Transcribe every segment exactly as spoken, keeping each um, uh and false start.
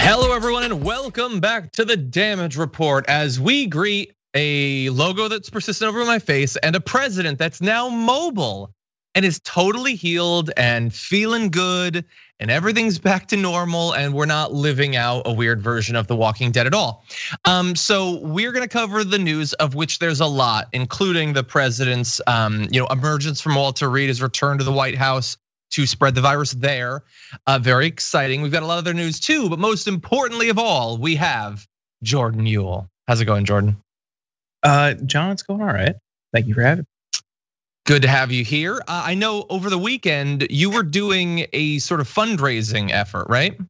Hello, everyone, and welcome back to the Damage Report as we greet a logo that's persistent over my face and a president that's now mobile and is totally healed and feeling good and everything's back to normal and we're not living out a weird version of The Walking Dead at all. Um, so we're gonna cover the news, of which there's a lot, including the president's um, you know, emergence from Walter Reed, his return to the White House to spread the virus there. Uh, very exciting. We've got a lot of other news too, but most importantly of all, we have Jordan Uhl. How's it going, Jordan? Uh, John, it's going all right. Thank you for having me. Good to have you here. Uh, I know over the weekend you were doing a sort of fundraising effort, right?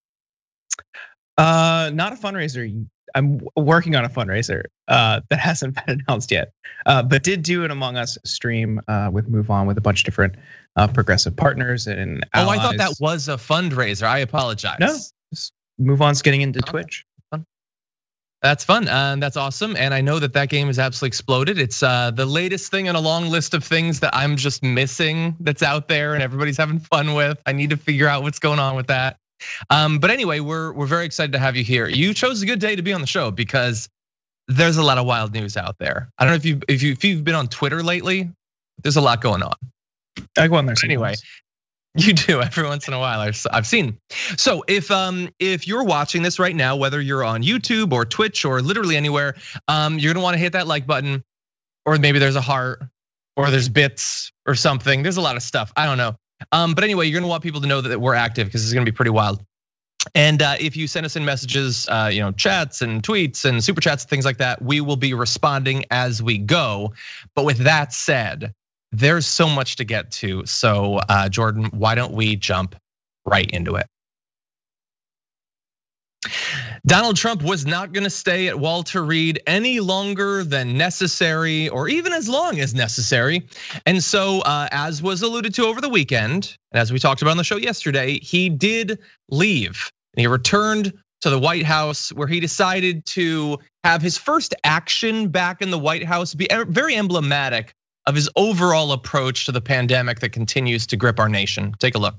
Uh, not a fundraiser. I'm working on a fundraiser uh, that hasn't been announced yet, uh, but did do an Among Us stream uh, with Move On with a bunch of different uh, progressive partners and allies. Oh, I thought that was a fundraiser. I apologize. No, Move On's getting into okay. Twitch. That's fun, and that's awesome. And I know that that game has absolutely exploded. It's the latest thing on a long list of things that I'm just missing that's out there and everybody's having fun with. I need to figure out what's going on with that. Um, but anyway, we're we're very excited to have you here. You chose a good day to be on the show because there's a lot of wild news out there. I don't know if you if you if you've been on Twitter lately. There's a lot going on. I go on there anyway. You do every once in a while. I've seen. So if um if you're watching this right now, whether you're on YouTube or Twitch or literally anywhere, um you're gonna want to hit that like button, or maybe there's a heart, or there's bits or something. There's a lot of stuff. I don't know. Um, but anyway, you're gonna want people to know that we're active because it's gonna be pretty wild. And if you send us in messages, you know, chats and tweets and super chats and things like that, we will be responding as we go. But with that said, there's so much to get to. So Jordan, why don't we jump right into it? Donald Trump was not gonna stay at Walter Reed any longer than necessary, or even as long as necessary. And so as was alluded to over the weekend, and as we talked about on the show yesterday, he did leave. And he returned to the White House, where he decided to have his first action back in the White House be very emblematic of his overall approach to the pandemic that continues to grip our nation. Take a look.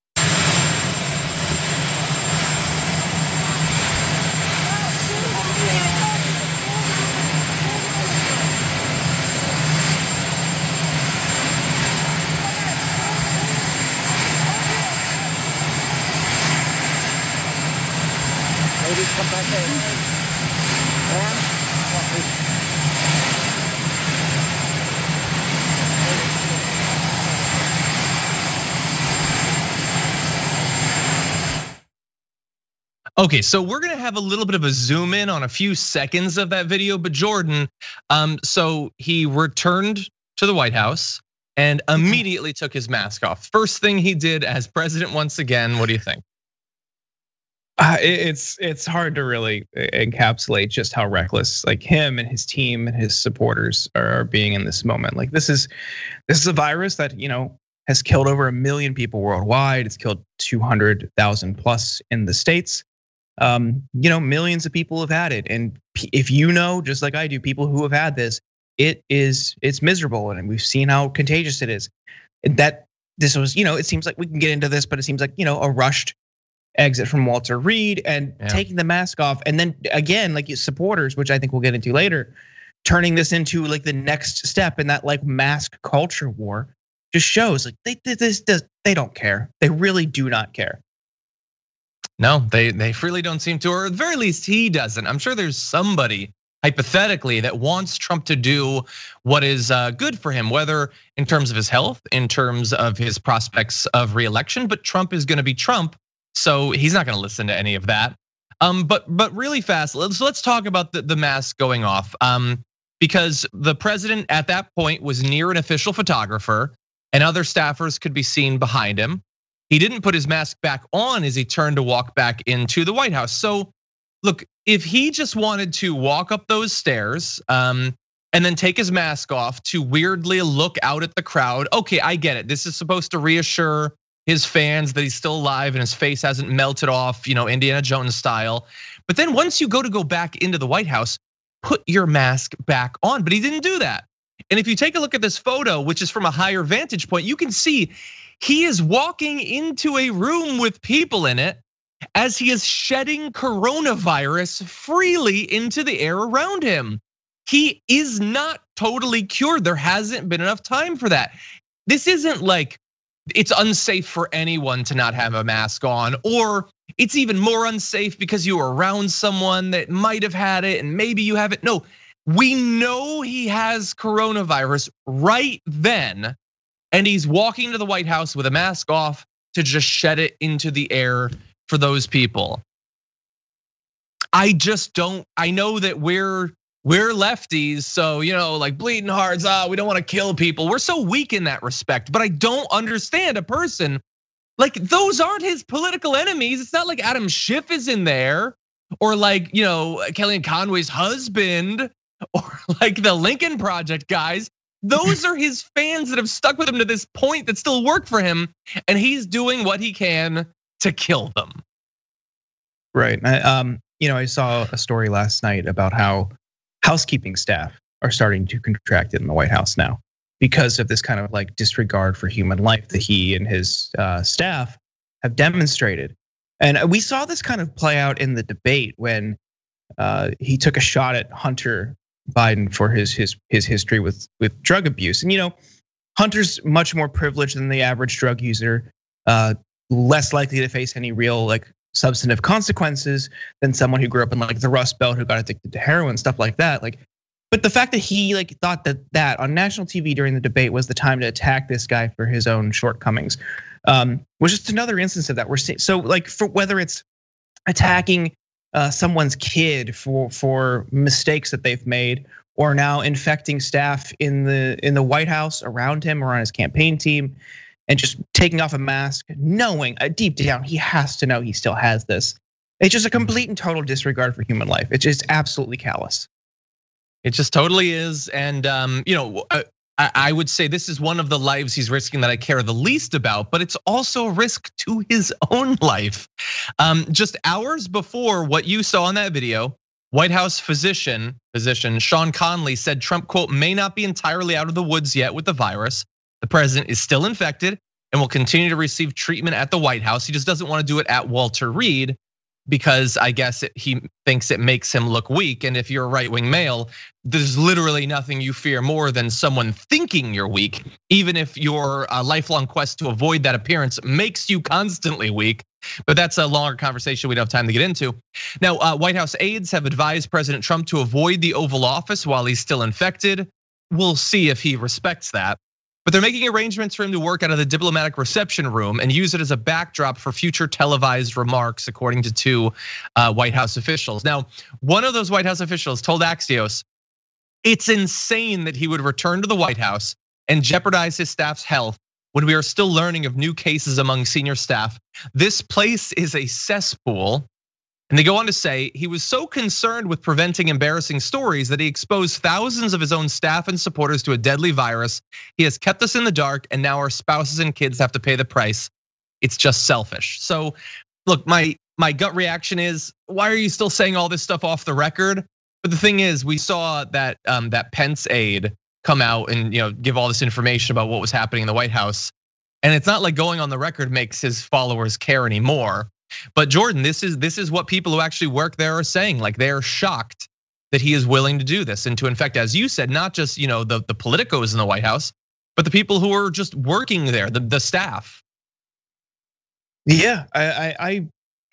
Ladies, come back in. And Okay, so we're gonna have a little bit of a zoom in on a few seconds of that video, but Jordan, um, so he returned to the White House and immediately took his mask off. First thing he did as president once again, what do you think? Uh, it's it's hard to really encapsulate just how reckless like him and his team and his supporters are being in this moment. Like this is this is a virus that, you know, has killed over a million people worldwide. It's killed two hundred thousand plus in the States. Um, you know, millions of people have had it, and if you know, just like I do, people who have had this, it is it's miserable, and we've seen how contagious it is. That this was, you know, it seems like we can get into this, but it seems like, you know, a rushed exit from Walter Reed and yeah. taking the mask off, and then again, like your supporters, which I think we'll get into later, turning this into like the next step in that like mask culture war, just shows like they this does they don't care. They really do not care. No, they they really don't seem to, or at the very least he doesn't. I'm sure there's somebody hypothetically that wants Trump to do what is good for him, whether in terms of his health, in terms of his prospects of re-election. But Trump is gonna be Trump, so he's not gonna listen to any of that. Um, but but really fast, let's let's talk about the, the mask going off. Um, because the president at that point was near an official photographer and other staffers could be seen behind him. He didn't put his mask back on as he turned to walk back into the White House. So look, if he just wanted to walk up those stairs um, and then take his mask off to weirdly look out at the crowd, okay, I get it. This is supposed to reassure his fans that he's still alive and his face hasn't melted off, you know, Indiana Jones style. But then once you go to go back into the White House, put your mask back on, but he didn't do that. And if you take a look at this photo, which is from a higher vantage point, you can see he is walking into a room with people in it, as he is shedding coronavirus freely into the air around him. He is not totally cured. There hasn't been enough time for that. This isn't like it's unsafe for anyone to not have a mask on, or it's even more unsafe because you were around someone that might have had it and maybe you haven't. No, we know he has coronavirus right then, and he's walking to the White House with a mask off to just shed it into the air for those people. I just don't, I know that we're we're lefties, so you know, like bleeding hearts, ah, we don't want to kill people. We're so weak in that respect, but I don't understand a person like those aren't his political enemies. It's not like Adam Schiff is in there, or like, you know, Kellyanne Conway's husband, or like the Lincoln Project guys. Those are his fans that have stuck with him to this point that still work for him, and he's doing what he can to kill them. Right. Um, you know, I saw a story last night about how housekeeping staff are starting to contract it in the White House now because of this kind of like disregard for human life that he and his staff have demonstrated. And we saw this kind of play out in the debate when he took a shot at Hunter Biden for his his his history with with drug abuse. And you know, Hunter's much more privileged than the average drug user, less likely to face any real like substantive consequences than someone who grew up in like the Rust Belt, who got addicted to heroin, stuff like that. Like, but the fact that he like thought that that on national T V during the debate was the time to attack this guy for his own shortcomings um, was just another instance of that. We're seeing so like for whether it's attacking uh, someone's kid for for mistakes that they've made, or now infecting staff in the in the White House around him or on his campaign team, and just taking off a mask, knowing deep down he has to know he still has this. It's just a complete and total disregard for human life. It's just absolutely callous. It just totally is. And you know, I would say this is one of the lives he's risking that I care the least about, but it's also a risk to his own life. Just hours before what you saw in that video, White House physician, physician Sean Conley said Trump, quote, may not be entirely out of the woods yet with the virus. The president is still infected and will continue to receive treatment at the White House. He just doesn't want to do it at Walter Reed because I guess it, he thinks it makes him look weak. And if you're a right-wing male, there's literally nothing you fear more than someone thinking you're weak, even if your lifelong quest to avoid that appearance makes you constantly weak. But that's a longer conversation we don't have time to get into. Now, White House aides have advised President Trump to avoid the Oval Office while he's still infected. We'll see if he respects that. But they're making arrangements for him to work out of the diplomatic reception room and use it as a backdrop for future televised remarks, according to two White House officials. Now, one of those White House officials told Axios, it's insane that he would return to the White House and jeopardize his staff's health when we are still learning of new cases among senior staff. This place is a cesspool. And they go on to say he was so concerned with preventing embarrassing stories that he exposed thousands of his own staff and supporters to a deadly virus. He has kept us in the dark, and now our spouses and kids have to pay the price. It's just selfish. So look, my my gut reaction is, why are you still saying all this stuff off the record? But the thing is, we saw that that Pence aide come out and you know give all this information about what was happening in the White House. And it's not like going on the record makes his followers care anymore. But Jordan, this is this is what people who actually work there are saying. Like they're shocked that he is willing to do this and to infect, as you said, not just you know the the politicos in the White House, but the people who are just working there, the the staff. Yeah, I I I,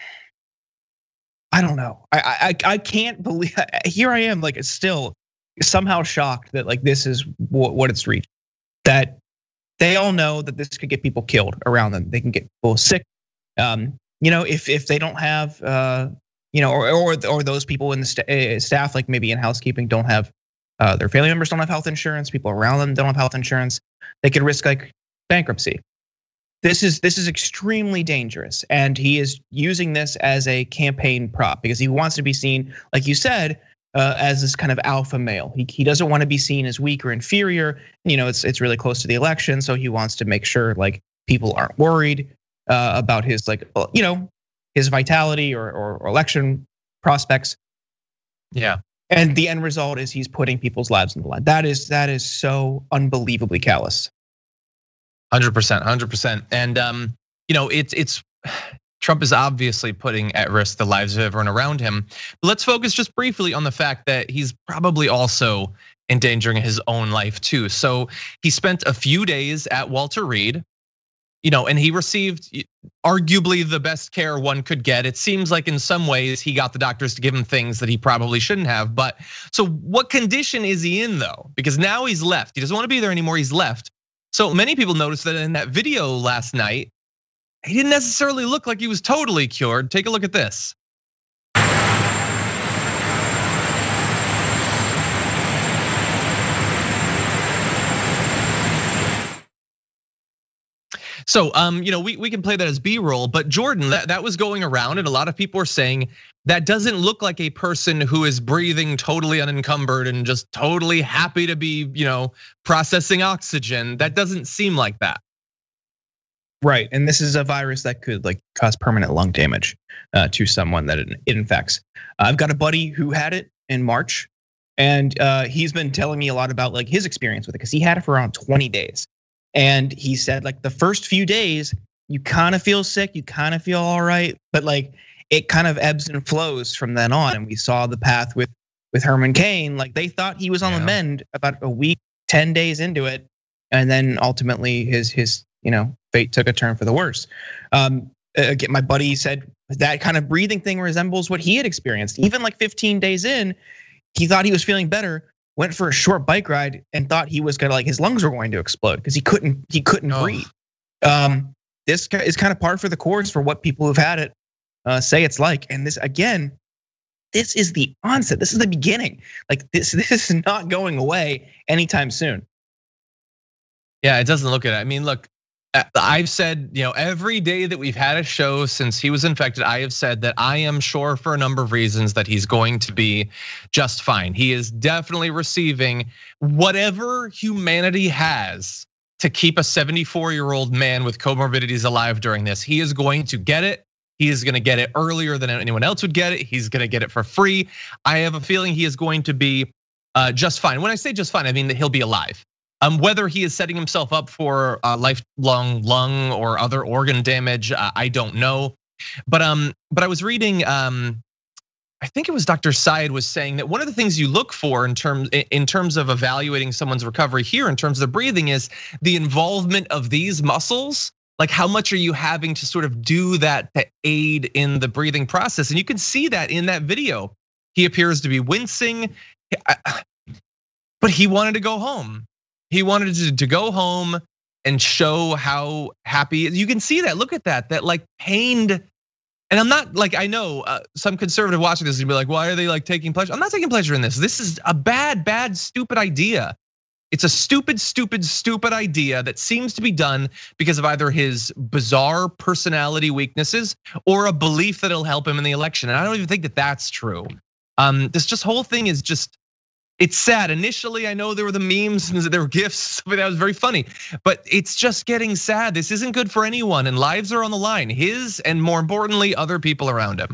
I don't know. I I I can't believe. Here I am, like still somehow shocked that like this is what it's reached. That they all know that this could get people killed around them. They can get people sick. Um, You know, if if they don't have, you know, or or or those people in the staff, like maybe in housekeeping, don't have their family members don't have health insurance, people around them don't have health insurance, they could risk like bankruptcy. This is this is extremely dangerous, and he is using this as a campaign prop because he wants to be seen, like you said, as this kind of alpha male. He he doesn't want to be seen as weak or inferior. You know, it's it's really close to the election, so he wants to make sure like people aren't worried Uh, about his like you know his vitality or, or election prospects. Yeah, and the end result is he's putting people's lives on the line. That is that is so unbelievably callous. one hundred percent, one hundred percent. And um, you know it's it's Trump is obviously putting at risk the lives of everyone around him. But let's focus just briefly on the fact that he's probably also endangering his own life too. So he spent a few days at Walter Reed, you know, and he received arguably the best care one could get. It seems like in some ways he got the doctors to give him things that he probably shouldn't have. But so what condition is he in though? Because now he's left. He doesn't want to be there anymore. He's left. So many people noticed that in that video last night, he didn't necessarily look like he was totally cured. Take a look at this. So, um, you know, we, we can play that as B-roll, but Jordan, that, that was going around and a lot of people are saying that doesn't look like a person who is breathing totally unencumbered and just totally happy to be, you know, processing oxygen. That doesn't seem like that. Right, and this is a virus that could like cause permanent lung damage uh, to someone that it, it infects. I've got a buddy who had it in March, and uh, he's been telling me a lot about like his experience with it because he had it for around twenty days, and he said like the first few days you kind of feel sick, you kind of feel all right, but like it kind of ebbs and flows from then on. And we saw the path with with Herman Cain, like they thought he was on yeah. the mend about a week, ten days into it, and then ultimately his his you know. fate took a turn for the worse. Um, again, my buddy said that kind of breathing thing resembles what he had experienced. Even like fifteen days in, he thought he was feeling better, went for a short bike ride and thought he was gonna like his lungs were going to explode because he couldn't he couldn't oh. breathe. Um, this is kind of par for the course for what people who've had it uh, say it's like. And this again, this is the onset. This is the beginning. Like this, this is not going away anytime soon. Yeah, it doesn't look at it. I mean, look. I've said, you know, every day that we've had a show since he was infected, I have said that I am sure for a number of reasons that he's going to be just fine. He is definitely receiving whatever humanity has to keep a seventy-four-year-old man with comorbidities alive during this. He is going to get it. He is going to get it earlier than anyone else would get it. He's going to get it for free. I have a feeling he is going to be just fine. When I say just fine, I mean that he'll be alive. Um, whether he is setting himself up for a lifelong lung or other organ damage, I don't know. But um, but I was reading, um, I think it was Doctor Syed was saying that one of the things you look for in terms in terms of evaluating someone's recovery here, in terms of breathing, is the involvement of these muscles. Like how much are you having to sort of do that to aid in the breathing process? And you can see that in that video. He appears to be wincing, but he wanted to go home. He wanted to go home and show how happy. You can see that. Look at that. That like pained. And I'm not like I know some conservative watching this and be like, why are they like taking pleasure? I'm not taking pleasure in this. This is a bad, bad, stupid idea. It's a stupid, stupid, stupid idea that seems to be done because of either his bizarre personality weaknesses or a belief that it'll help him in the election. And I don't even think that that's true. Um, this just whole thing is just. It's sad. Initially, I know there were the memes and there were gifs, but that was very funny. But it's just getting sad. This isn't good for anyone, and lives are on the line. His and more importantly, other people around him.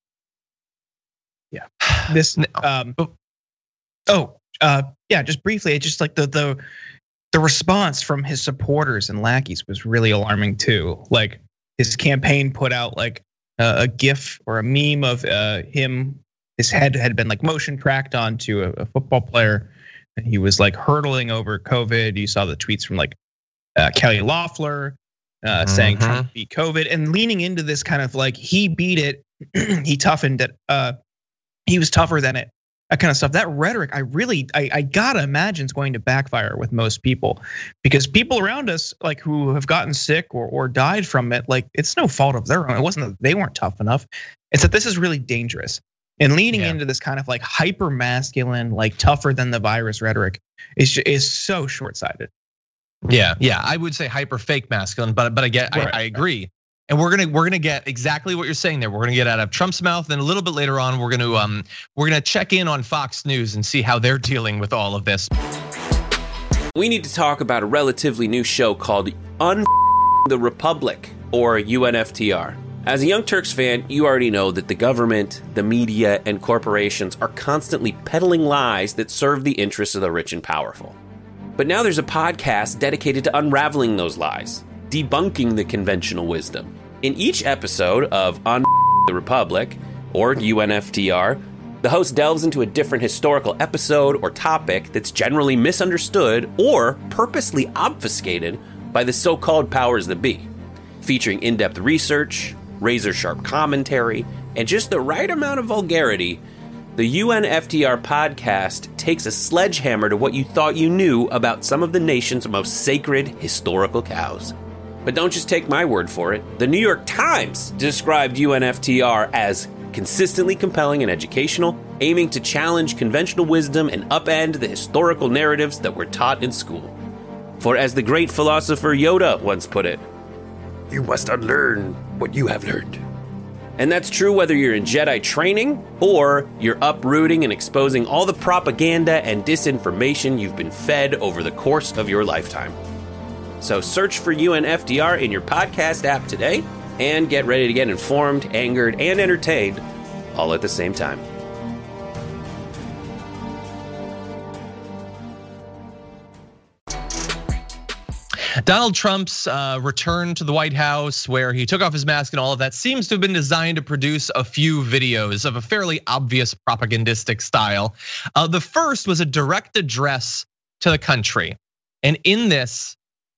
Yeah. This. Um, oh, uh, yeah. Just briefly, it's just like the the the response from his supporters and lackeys was really alarming too. Like his campaign put out like a GIF or a meme of him. His head had been like motion tracked onto a football player, and he was like hurtling over COVID. You saw the tweets from like Kelly Loeffler uh, mm-hmm. saying Trump beat COVID and leaning into this kind of like he beat it, he toughened it, uh, he was tougher than it, that kind of stuff. That rhetoric, I really, I, I gotta imagine is going to backfire with most people because people around us like who have gotten sick or or died from it, like it's no fault of their own. It wasn't that they weren't tough enough. It's that this is really dangerous. And leaning yeah. into this kind of like hyper masculine, like tougher than the virus rhetoric is is so short sighted. Yeah, yeah, I would say hyper fake masculine, but but I get, right. I, I agree. And we're gonna we're gonna get exactly what you're saying there. We're gonna get out of Trump's mouth, and a little bit later on, we're gonna um we're gonna check in on Fox News and see how they're dealing with all of this. We need to talk about a relatively new show called Un the Republic, or U N F T R. As a Young Turks fan, you already know that the government, the media, and corporations are constantly peddling lies that serve the interests of the rich and powerful. But now there's a podcast dedicated to unraveling those lies, debunking the conventional wisdom, In each episode of On the Republic, or U N F T R, the host delves into a different historical episode or topic that's generally misunderstood or purposely obfuscated by the so-called powers that be, featuring in-depth research, razor-sharp commentary, and just the right amount of vulgarity. The U N F T R podcast takes a sledgehammer to what you thought you knew about some of the nation's most sacred historical cows. But don't just take my word for it. The New York Times described U N F T R as consistently compelling and educational, aiming to challenge conventional wisdom and upend the historical narratives that were taught in school. For as the great philosopher Yoda once put it, you must unlearn what you have learned. And that's true whether you're in Jedi training or you're uprooting and exposing all the propaganda and disinformation you've been fed over the course of your lifetime. So search for U N F T R in your podcast app today and get ready to get informed, angered, and entertained all at the same time. Donald Trump's uh, return to the White House, where he took off his mask and all of that, seems to have been designed to produce a few videos of a fairly obvious propagandistic style. Uh, the first was a direct address to the country. And in this,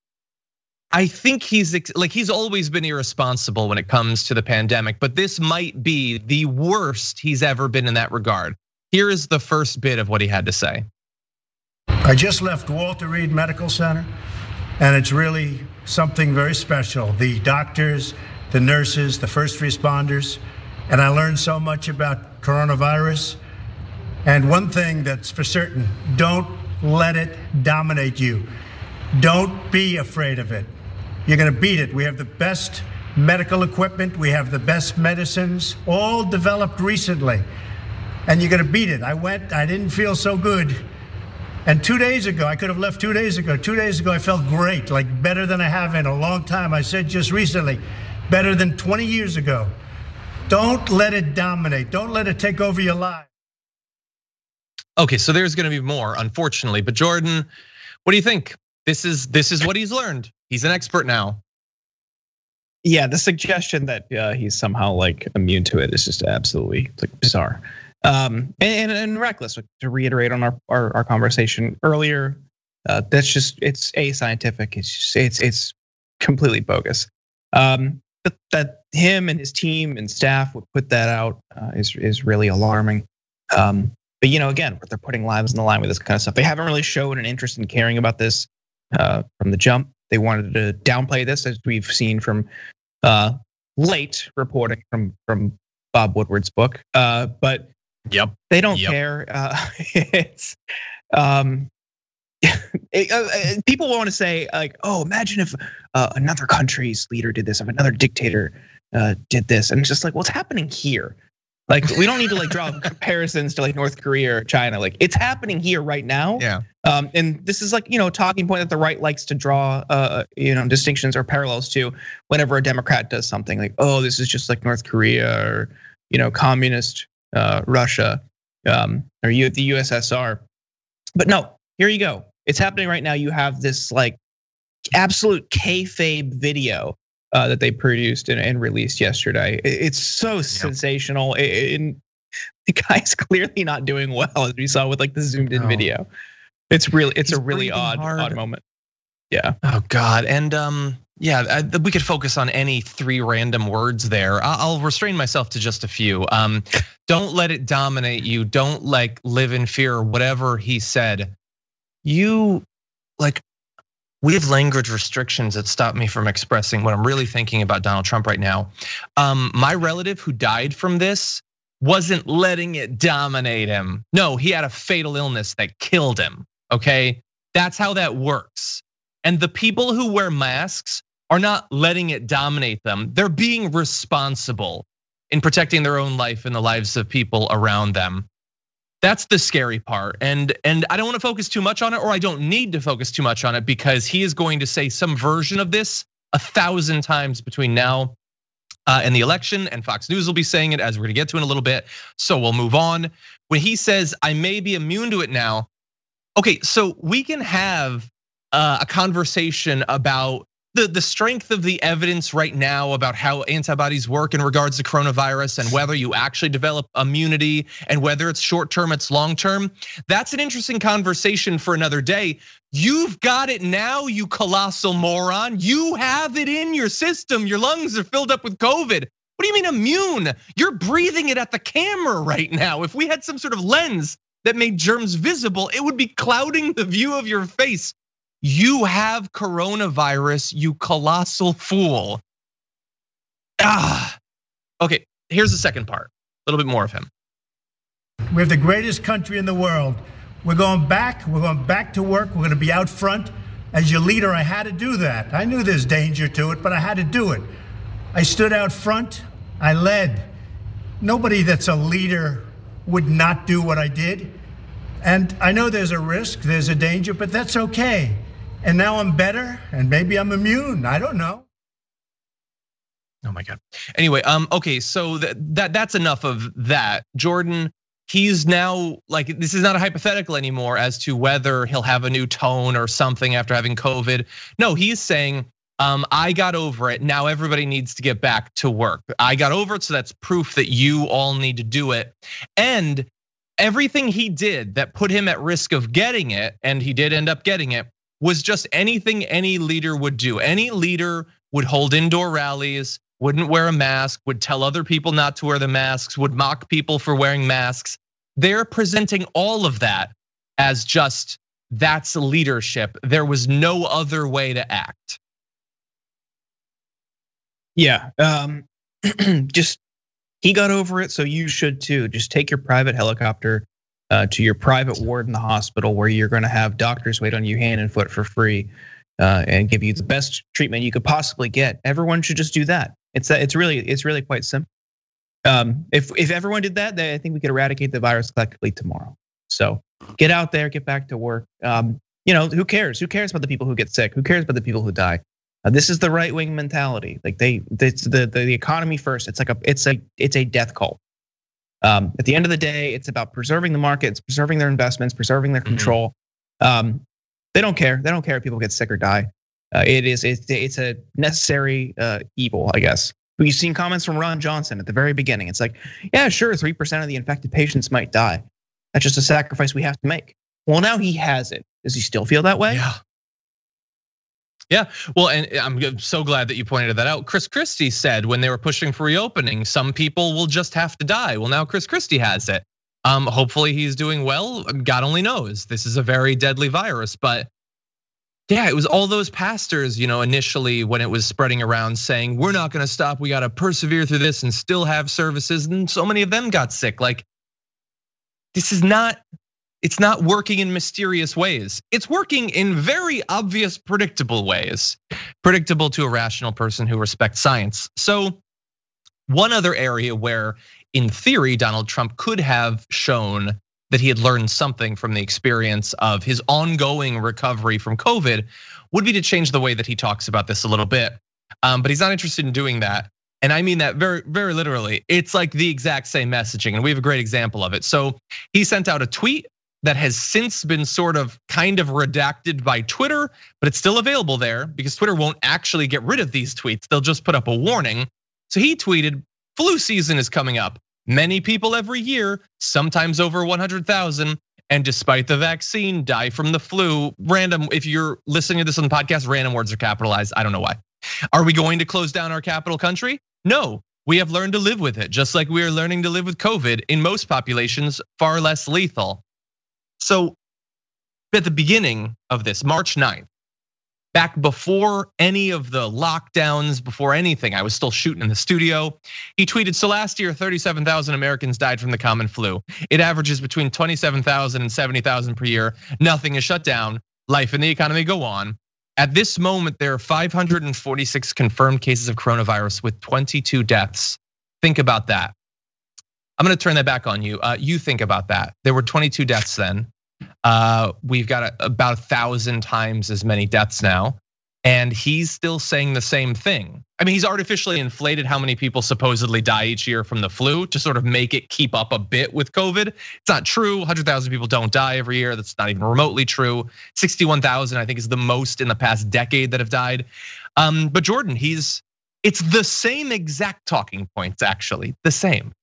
I think he's like he's always been irresponsible when it comes to the pandemic, but this might be the worst he's ever been in that regard. Here is the first bit of what he had to say. I just left Walter Reed Medical Center, and it's really something very special. The doctors, the nurses, the first responders, and I learned so much about coronavirus. And one thing that's for certain, don't let it dominate you. Don't be afraid of it. You're gonna beat it. We have the best medical equipment. We have the best medicines, all developed recently. And you're gonna beat it. I went, I didn't feel so good. And two days ago, I could have left two days ago. Two days ago, I felt great, like better than I have in a long time. I said just recently, better than twenty years ago. Don't let it dominate. Don't let it take over your life. Okay, so there's gonna be more, unfortunately. But Jordan, what do you think? This is this is what he's learned. He's an expert now. Yeah, the suggestion that uh, he's somehow like immune to it is just absolutely like bizarre. Um, and, and reckless. To reiterate on our, our, our conversation earlier, uh, that's just it's ascientific. It's just, it's it's completely bogus. Um, but that him and his team and staff would put that out uh, is is really alarming. Um, but you know, again, they're putting lives on the line with this kind of stuff. They haven't really shown an interest in caring about this uh, from the jump. They wanted to downplay this, as we've seen from uh, late reporting from from Bob Woodward's book, uh, but. Yep. They don't yep. care. Uh, it's um, it, uh, people want to say like, oh, imagine if uh, another country's leader did this, if another dictator uh, did this, and it's just like, what's happening here? Like, we don't need to like draw comparisons to like North Korea or China. Like, it's happening here right now. Yeah. Um, and this is like, you know, a talking point that the right likes to draw, uh, you know, distinctions or parallels to whenever a Democrat does something like, oh, this is just like North Korea or you know, communist. Uh, Russia, um, or you the U S S R, but no, here you go. It's happening right now. You have this like absolute kayfabe video uh, that they produced and, and released yesterday. It's so yep. sensational. It, it, the guy's clearly not doing well, as we saw with like the zoomed in no. video. It's really, it's He's a really odd, hard. odd moment. Yeah. Oh God, and um. Yeah, we could focus on any three random words there. I'll restrain myself to just a few. Um, don't let it dominate you. Don't like live in fear or whatever he said. You like, we have language restrictions that stop me from expressing what I'm really thinking about Donald Trump right now. Um, my relative who died from this wasn't letting it dominate him. No, he had a fatal illness that killed him, okay? That's how that works. And the people who wear masks are not letting it dominate them. They're being responsible in protecting their own life and the lives of people around them. That's the scary part. And and I don't want to focus too much on it, or I don't need to focus too much on it, because he is going to say some version of this a thousand times between now and the election, and Fox News will be saying it, as we're gonna get to in a little bit. So we'll move on. When he says, I may be immune to it now. Okay, so we can have a conversation about the, the strength of the evidence right now about how antibodies work in regards to coronavirus and whether you actually develop immunity and whether it's short term, it's long term, that's an interesting conversation for another day. You've got it now, you colossal moron. You have it in your system. Your lungs are filled up with COVID. What do you mean immune? You're breathing it at the camera right now. If we had some sort of lens that made germs visible, it would be clouding the view of your face. You have coronavirus, you colossal fool. Ah, okay, here's the second part, a little bit more of him. We have the greatest country in the world. We're going back, we're going back to work, we're gonna be out front. As your leader, I had to do that. I knew there's danger to it, but I had to do it. I stood out front, I led. Nobody that's a leader would not do what I did. And I know there's a risk, there's a danger, but that's okay. And now I'm better, and maybe I'm immune, I don't know. Oh my God. Anyway, um, okay, so that, that that's enough of that. Jordan, he's now, like, this is not a hypothetical anymore as to whether he'll have a new tone or something after having COVID. No, he's saying, um, I got over it, now everybody needs to get back to work. I got over it, so that's proof that you all need to do it. And everything he did that put him at risk of getting it, and he did end up getting it, was just anything any leader would do. Any leader would hold indoor rallies, wouldn't wear a mask, would tell other people not to wear the masks, would mock people for wearing masks. They're presenting all of that as just, that's leadership. There was no other way to act. Yeah, um, just he got over it, so you should too. Just take your private helicopter Uh, to your private ward in the hospital where you're gonna have doctors wait on you hand and foot for free uh, and give you the best treatment you could possibly get. Everyone should just do that. It's it's really it's really quite simple. Um, if if everyone did that, then I think we could eradicate the virus collectively tomorrow. So get out there, get back to work. Um, you know, who cares? Who cares about the people who get sick? Who cares about the people who die? Uh, this is the right wing mentality. Like they, it's the the economy first. It's like a it's a it's a death cult. Um, at the end of the day, it's about preserving the markets, preserving their investments, preserving their control. Mm-hmm. Um, they don't care. They don't care if people get sick or die. Uh, it is it's, it's a necessary uh, evil, I guess. We've seen comments from Ron Johnson at the very beginning. It's like, yeah, sure, three percent of the infected patients might die. That's just a sacrifice we have to make. Well, now he has it. Does he still feel that way? Yeah. Yeah, well, and I'm so glad that you pointed that out. Chris Christie said when they were pushing for reopening, some people will just have to die. Well, now Chris Christie has it. Um, hopefully he's doing well. God only knows. This is a very deadly virus, but yeah, it was all those pastors, you know, initially when it was spreading around saying, we're not gonna stop, we gotta persevere through this and still have services. And so many of them got sick. Like, this is not, it's not working in mysterious ways. It's working in very obvious, predictable ways. Predictable to a rational person who respects science. So one other area where, in theory, Donald Trump could have shown that he had learned something from the experience of his ongoing recovery from COVID would be to change the way that he talks about this a little bit. But he's not interested in doing that. And I mean that very, very literally. It's like the exact same messaging, and we have a great example of it. So he sent out a tweet that has since been sort of kind of redacted by Twitter, but it's still available there because Twitter won't actually get rid of these tweets. They'll just put up a warning. So he tweeted, flu season is coming up. Many people every year, sometimes over one hundred thousand, and despite the vaccine, die from the flu. Random, if you're listening to this on the podcast, random words are capitalized. I don't know why. Are we going to close down our capital country? No, we have learned to live with it, just like we are learning to live with COVID. In most populations, far less lethal. So at the beginning of this, March ninth, back before any of the lockdowns, before anything, I was still shooting in the studio. He tweeted, so last year, thirty-seven thousand Americans died from the common flu. It averages between twenty-seven thousand and seventy thousand per year. Nothing is shut down. Life and the economy go on. At this moment, there are five hundred forty-six confirmed cases of coronavirus with twenty-two deaths. Think about that. I'm gonna turn that back on you. You think about that. There were twenty-two deaths then. We've got about a thousand times as many deaths now. And he's still saying the same thing. I mean, he's artificially inflated how many people supposedly die each year from the flu to sort of make it keep up a bit with COVID. It's not true, one hundred thousand people don't die every year. That's not even remotely true. sixty-one thousand, I think, is the most in the past decade that have died. Um, but Jordan, he's it's the same exact talking points, actually, the same.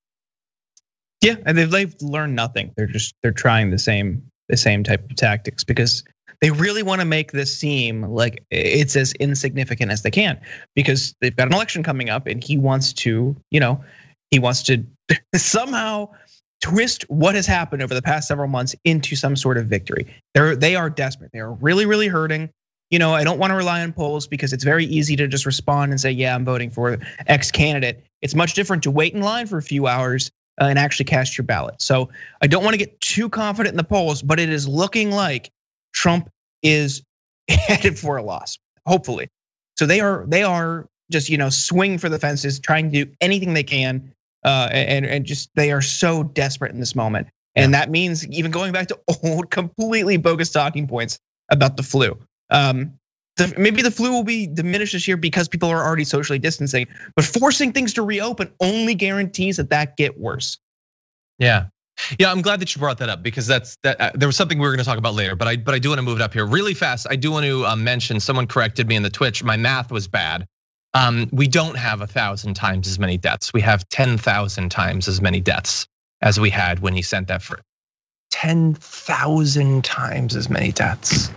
Yeah, and they've, they've learned nothing. They're just they're trying the same the same type of tactics because they really want to make this seem like it's as insignificant as they can because they've got an election coming up and he wants to, you know, he wants to somehow twist what has happened over the past several months into some sort of victory. They're they are desperate. They are really really hurting. You know, I don't want to rely on polls because it's very easy to just respond and say, yeah, I'm voting for X candidate. It's much different to wait in line for a few hours and actually cast your ballot. So I don't want to get too confident in the polls, but it is looking like Trump is headed for a loss, hopefully. So they are they are just, you know, swing for the fences, trying to do anything they can, uh, and and just they are so desperate in this moment. And that means even going back to old, completely bogus talking points about the flu. Um, the, maybe the flu will be diminished this year because people are already socially distancing, but forcing things to reopen only guarantees that that get worse. Yeah. Yeah, I'm glad that you brought that up because that's that. There was something we were going to talk about later, but I but I do want to move it up here really fast. I do want to mention someone corrected me in the Twitch. My math was bad. Um, we don't have a thousand times as many deaths. We have ten thousand times as many deaths as we had when he sent that for ten thousand times as many deaths.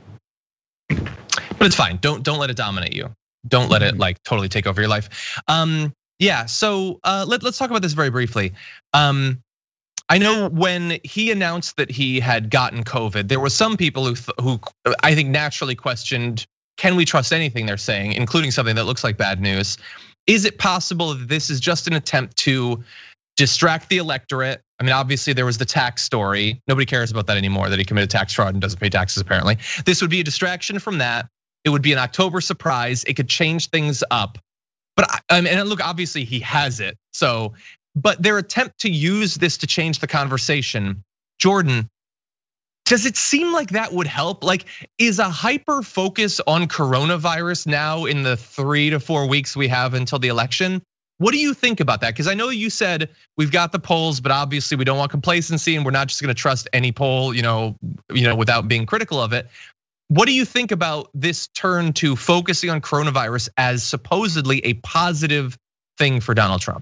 But it's fine. Don't don't let it dominate you. Don't let it like totally take over your life. Um, yeah. So uh, let let's talk about this very briefly. Um, I know when he announced that he had gotten COVID, there were some people who who I think naturally questioned, can we trust anything they're saying, including something that looks like bad news? Is it possible that this is just an attempt to distract the electorate? I mean, obviously there was the tax story. Nobody cares about that anymore, that he committed tax fraud and doesn't pay taxes apparently. This would be a distraction from that. It would be an October surprise. It could change things up. But I mean, and look, obviously he has it. So, but their attempt to use this to change the conversation, Jordan, does it seem like that would help? Like, is a hyper focus on coronavirus now in the three to four weeks we have until the election? What do you think about that? Because I know you said we've got the polls, but obviously we don't want complacency and we're not just gonna trust any poll, you know, you know, without being critical of it. What do you think about this turn to focusing on coronavirus as supposedly a positive thing for Donald Trump?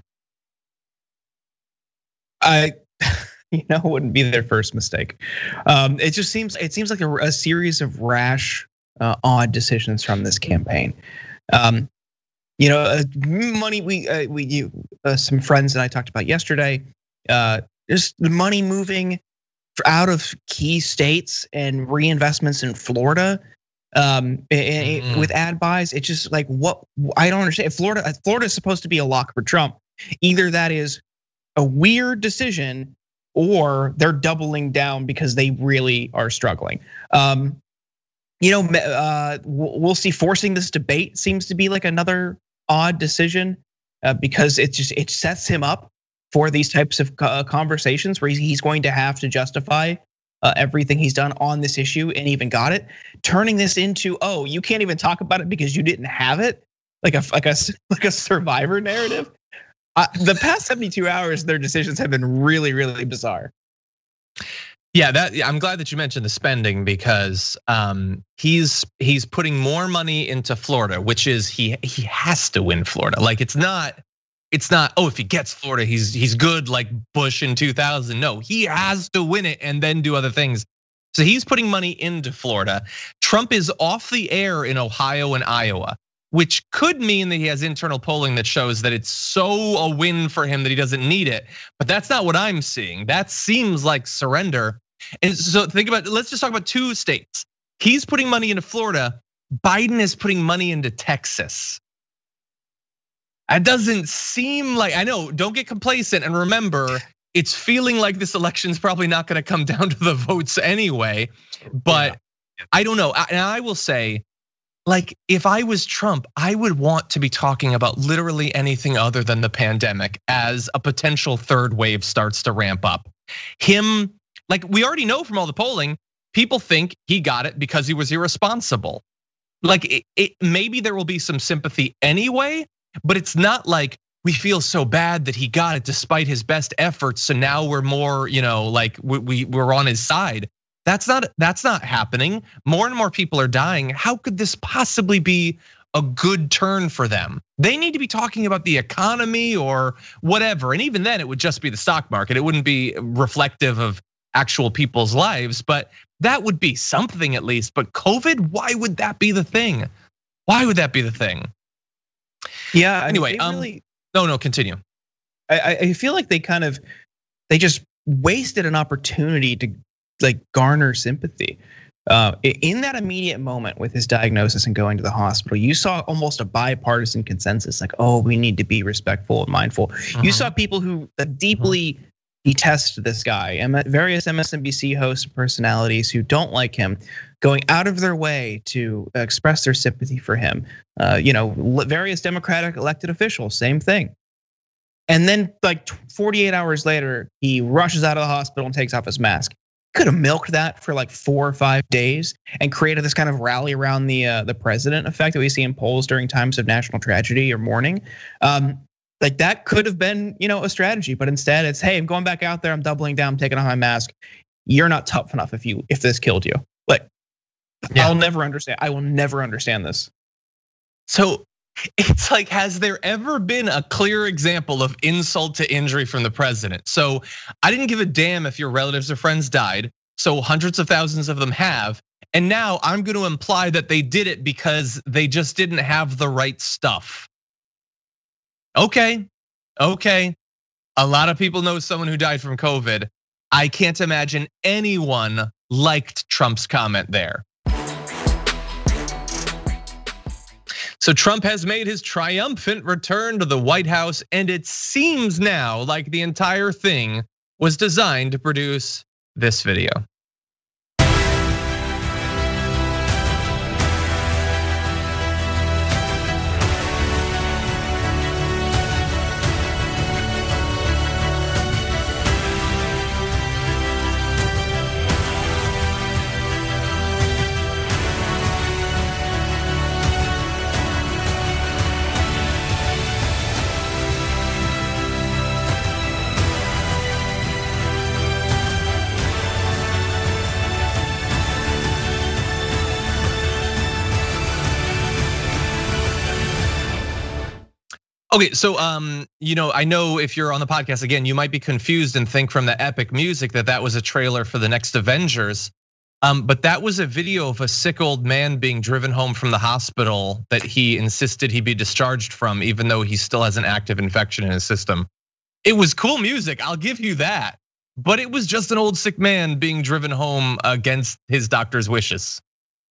I, you know, wouldn't be their first mistake. Um, it just seems it seems like a, a series of rash, uh, odd decisions from this campaign. Um, you know, uh, money. We uh, we you, uh, some friends and I talked about yesterday. Uh, just the money moving out of key states and reinvestments in Florida um, mm-hmm. with ad buys. It's just like what I don't understand. Florida, Florida is supposed to be a lock for Trump. Either that is a weird decision, or they're doubling down because they really are struggling. Um, you know, uh, we'll see. Forcing this debate seems to be like another odd decision uh, because it just it sets him up for these types of conversations where he's going to have to justify everything he's done on this issue and even got it. Turning this into, oh, you can't even talk about it because you didn't have it, like a like a like a Survivor narrative. Uh, the past seventy-two hours, their decisions have been really, really bizarre. Yeah, that I'm glad that you mentioned the spending because um, he's he's putting more money into Florida, which is he he has to win Florida. Like it's not. It's not, oh, if he gets Florida, he's he's good like Bush in two thousand. No, he has to win it and then do other things. So he's putting money into Florida. Trump is off the air in Ohio and Iowa, which could mean that he has internal polling that shows that it's so a win for him that he doesn't need it. But that's not what I'm seeing. That seems like surrender. And so think about, let's just talk about two states. He's putting money into Florida. Biden is putting money into Texas. It doesn't seem like, I know, don't get complacent and remember, it's feeling like this election's probably not gonna come down to the votes anyway. But yeah. I don't know, and I will say, like, if I was Trump, I would want to be talking about literally anything other than the pandemic as a potential third wave starts to ramp up. Him, like we already know from all the polling, people think he got it because he was irresponsible. Like it, it maybe there will be some sympathy anyway, but it's not like we feel so bad that he got it despite his best efforts. So now we're more, you know, like we we're on his side. That's not that's not happening. More and more people are dying. How could this possibly be a good turn for them. They need to be talking about the economy or whatever. And even then it would just be the stock market. It wouldn't be reflective of actual people's lives, but that would be something at least. But COVID, why would that be the thing? Why would that be the thing? Yeah, anyway, I mean, um, really, no, no, continue. I, I feel like they kind of, they just wasted an opportunity to like garner sympathy. Uh, in that immediate moment with his diagnosis and going to the hospital, you saw almost a bipartisan consensus, like, oh, we need to be respectful and mindful. Uh-huh. You saw people who deeply uh-huh. detest this guy, and various M S N B C hosts and personalities who don't like him, going out of their way to express their sympathy for him. Uh, you know, various Democratic elected officials, same thing. And then like forty-eight hours later, he rushes out of the hospital and takes off his mask. Could have milked that for like four or five days and created this kind of rally around the uh, the president effect that we see in polls during times of national tragedy or mourning. Um, like that could have been, you know, a strategy, but instead it's, hey, I'm going back out there, I'm doubling down, I'm taking off my mask. You're not tough enough if you if this killed you. Like, yeah. I'll never understand. I will never understand this. So it's like, has there ever been a clear example of insult to injury from the president? So I didn't give a damn if your relatives or friends died. So hundreds of thousands of them have. And now I'm going to imply that they did it because they just didn't have the right stuff. Okay, okay. A lot of people know someone who died from COVID. I can't imagine anyone liked Trump's comment there. So Trump has made his triumphant return to the White House, and it seems now like the entire thing was designed to produce this video. Okay, so um, you know, I know if you're on the podcast again, you might be confused and think from the epic music that that was a trailer for the next Avengers. Um, but that was a video of a sick old man being driven home from the hospital that he insisted he be discharged from, even though he still has an active infection in his system. It was cool music, I'll give you that. But it was just an old sick man being driven home against his doctor's wishes.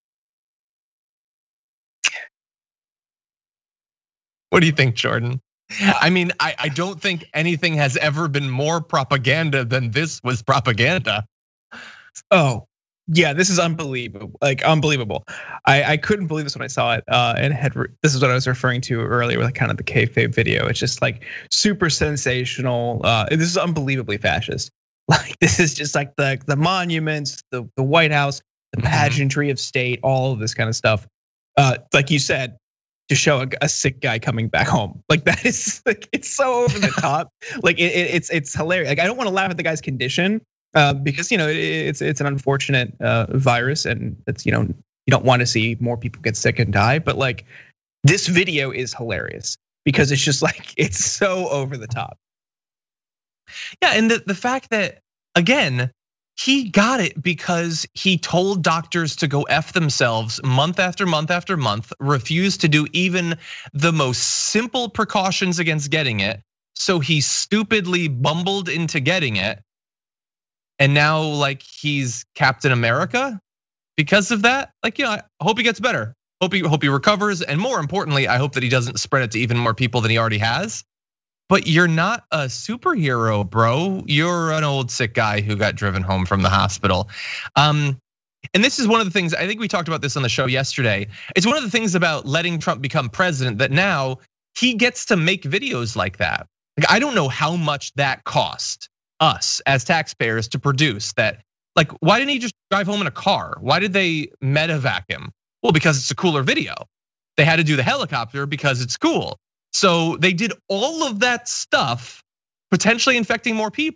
What do you think, Jordan? I mean, I, I don't think anything has ever been more propaganda than this was propaganda. Oh, yeah, this is unbelievable, like unbelievable. I, I couldn't believe this when I saw it, uh, and had this is what I was referring to earlier with kind of the kayfabe video. It's just like super sensational. Uh, this is unbelievably fascist. Like this is just like the the monuments, the the White House, the pageantry of state, all of this kind of stuff. Uh, like you said, to show a, a sick guy coming back home, like that is like it's so over the top. Like it, it, it's it's hilarious. Like I don't want to laugh at the guy's condition uh, because you know it, it's it's an unfortunate uh, virus, and it's you know you don't want to see more people get sick and die. But like this video is hilarious because it's just like it's so over the top. Yeah, and the the fact that again, he got it because he told doctors to go F themselves month after month after month, refused to do even the most simple precautions against getting it. So he stupidly bumbled into getting it. And now like he's Captain America because of that. Like, you know, I hope he gets better. Hope he, hope he recovers. And more importantly, I hope that he doesn't spread it to even more people than he already has. But you're not a superhero, bro. You're an old sick guy who got driven home from the hospital. Um, and this is one of the things, I think we talked about this on the show yesterday. It's one of the things about letting Trump become president that now he gets to make videos like that. Like, I don't know how much that cost us as taxpayers to produce that. Like, why didn't he just drive home in a car? Why did they medevac him? Well, because it's a cooler video. They had to do the helicopter because it's cool. So they did all of that stuff, potentially infecting more people,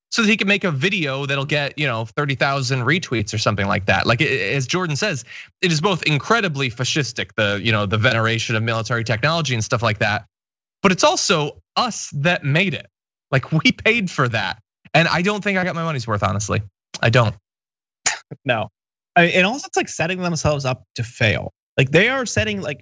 so that he can make a video that'll get, you know, thirty thousand retweets or something like that. Like as Jordan says, it is both incredibly fascistic, the, you know, the veneration of military technology and stuff like that. But it's also us that made it. Like we paid for that. And I don't think I got my money's worth, honestly. I don't. No. And also it's like setting themselves up to fail. Like they are setting like,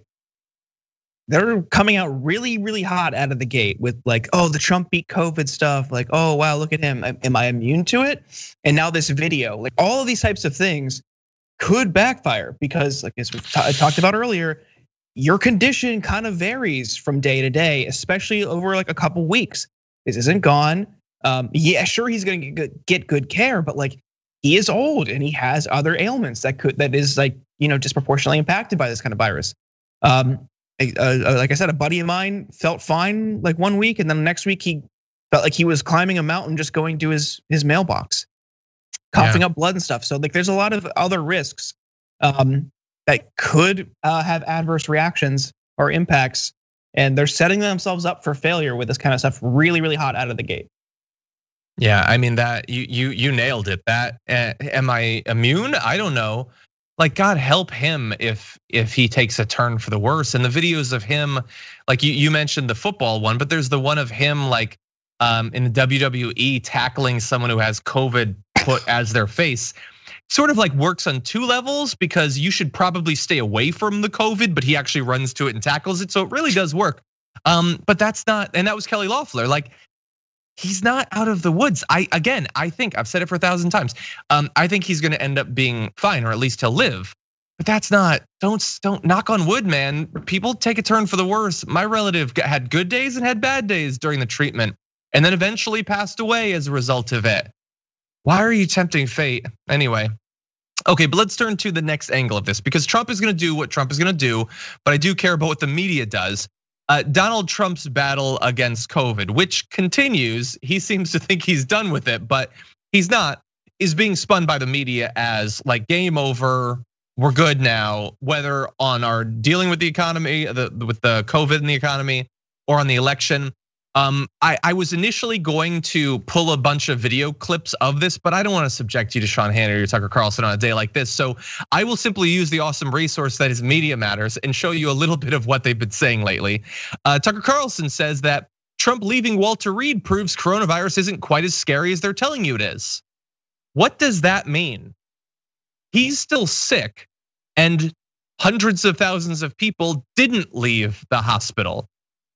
they're coming out really, really hot out of the gate with like, oh, the Trump beat COVID stuff. Like, oh, wow, look at him. Am I immune to it? And now this video, like all of these types of things could backfire because like as we t- talked about earlier, your condition kind of varies from day to day, especially over like a couple weeks. This isn't gone. Um, yeah, sure, he's gonna get, get good care, but like he is old and he has other ailments that could, that is like, you know, disproportionately impacted by this kind of virus. Um, Uh, like I said, a buddy of mine felt fine like one week, and then the next week he felt like he was climbing a mountain just going to his his mailbox, coughing yeah. up blood and stuff. So like, there's a lot of other risks um, that could uh, have adverse reactions or impacts, and they're setting themselves up for failure with this kind of stuff really, really hot out of the gate. Yeah, I mean that you you you nailed it. That uh, am I immune? I don't know. Like God help him if if he takes a turn for the worse. And the videos of him, like you, you mentioned the football one, but there's the one of him like um, in the W W E tackling someone who has COVID put as their face. Sort of like works on two levels because you should probably stay away from the COVID, but he actually runs to it and tackles it. So it really does work. Um, but that's not, and that was Kelly Loeffler. Like he's not out of the woods. I again, I think I've said it for a thousand times. Um, I think he's going to end up being fine, or at least he'll live. But that's not. Don't don't knock on wood, man. People take a turn for the worse. My relative had good days and had bad days during the treatment, and then eventually passed away as a result of it. Why are you tempting fate? Anyway. Okay, but let's turn to the next angle of this because Trump is going to do what Trump is going to do, but I do care about what the media does. Uh, Donald Trump's battle against COVID, which continues, he seems to think he's done with it, but he's not, is being spun by the media as like game over, we're good now, whether on our dealing with the economy, the, with the COVID in the economy, or on the election. Um, I, I was initially going to pull a bunch of video clips of this, but I don't want to subject you to Sean Hannity or Tucker Carlson on a day like this. So I will simply use the awesome resource that is Media Matters and show you a little bit of what they've been saying lately. Uh, Tucker Carlson says that Trump leaving Walter Reed proves coronavirus isn't quite as scary as they're telling you it is. What does that mean? He's still sick and hundreds of thousands of people didn't leave the hospital.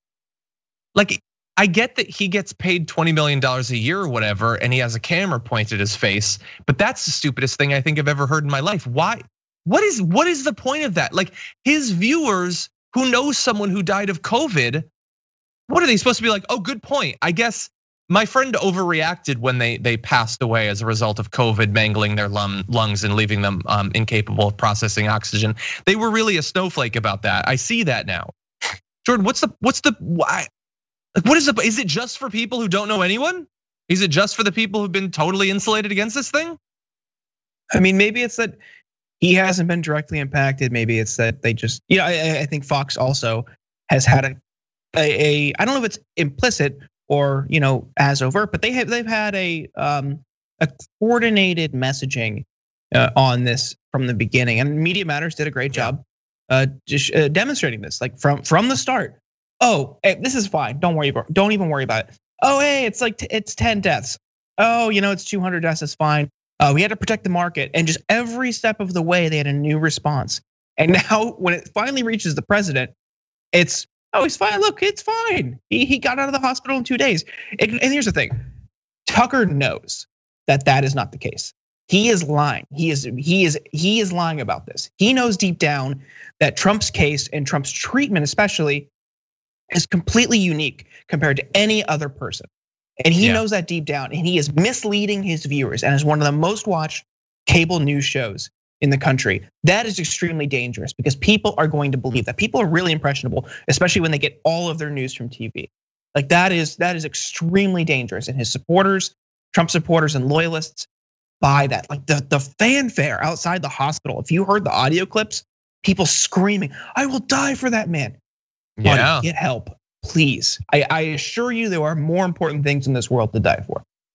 Like, I get that he gets paid twenty million dollars a year or whatever, and he has a camera pointed at his face, but that's the stupidest thing I think I've ever heard in my life. Why? What is what is the point of that? Like his viewers who know someone who died of COVID, what are they supposed to be like? Oh, good point. I guess my friend overreacted when they they passed away as a result of COVID mangling their lungs and leaving them incapable of processing oxygen. They were really a snowflake about that. I see that now. Jordan, what's the what's the why? Like, what is it? Is it just for people who don't know anyone? Is it just for the people who've been totally insulated against this thing? I mean, maybe it's that he hasn't been directly impacted. Maybe it's that they just, you know, I, I think Fox also has had a, a, a, I don't know if it's implicit or, you know, as overt, but they have, they've had a, um, a coordinated messaging on this from the beginning. And Media Matters did a great job uh, just demonstrating this, like from, from the start. Oh, this is fine. Don't worry about. Don't even worry about it. Oh, hey, it's like it's ten deaths. Oh, you know, it's two hundred deaths. It's fine. Uh, we had to protect the market, and just every step of the way, they had a new response. And now, when it finally reaches the president, it's oh, he's fine. Look, it's fine. He he got out of the hospital in two days. And, and here's the thing: Tucker knows that that is not the case. He is lying. He is he is he is lying about this. He knows deep down that Trump's case and Trump's treatment, especially, is completely unique compared to any other person. And he yeah. knows that deep down, and he is misleading his viewers and is one of the most watched cable news shows in the country. That is extremely dangerous because people are going to believe that. People are really impressionable, especially when they get all of their news from T V. Like that is that is extremely dangerous, and his supporters, Trump supporters and loyalists buy that. Like the, the fanfare outside the hospital, if you heard the audio clips, people screaming, I will die for that man. Yeah. Buddy, get help, please. I, I assure you there are more important things in this world to die for.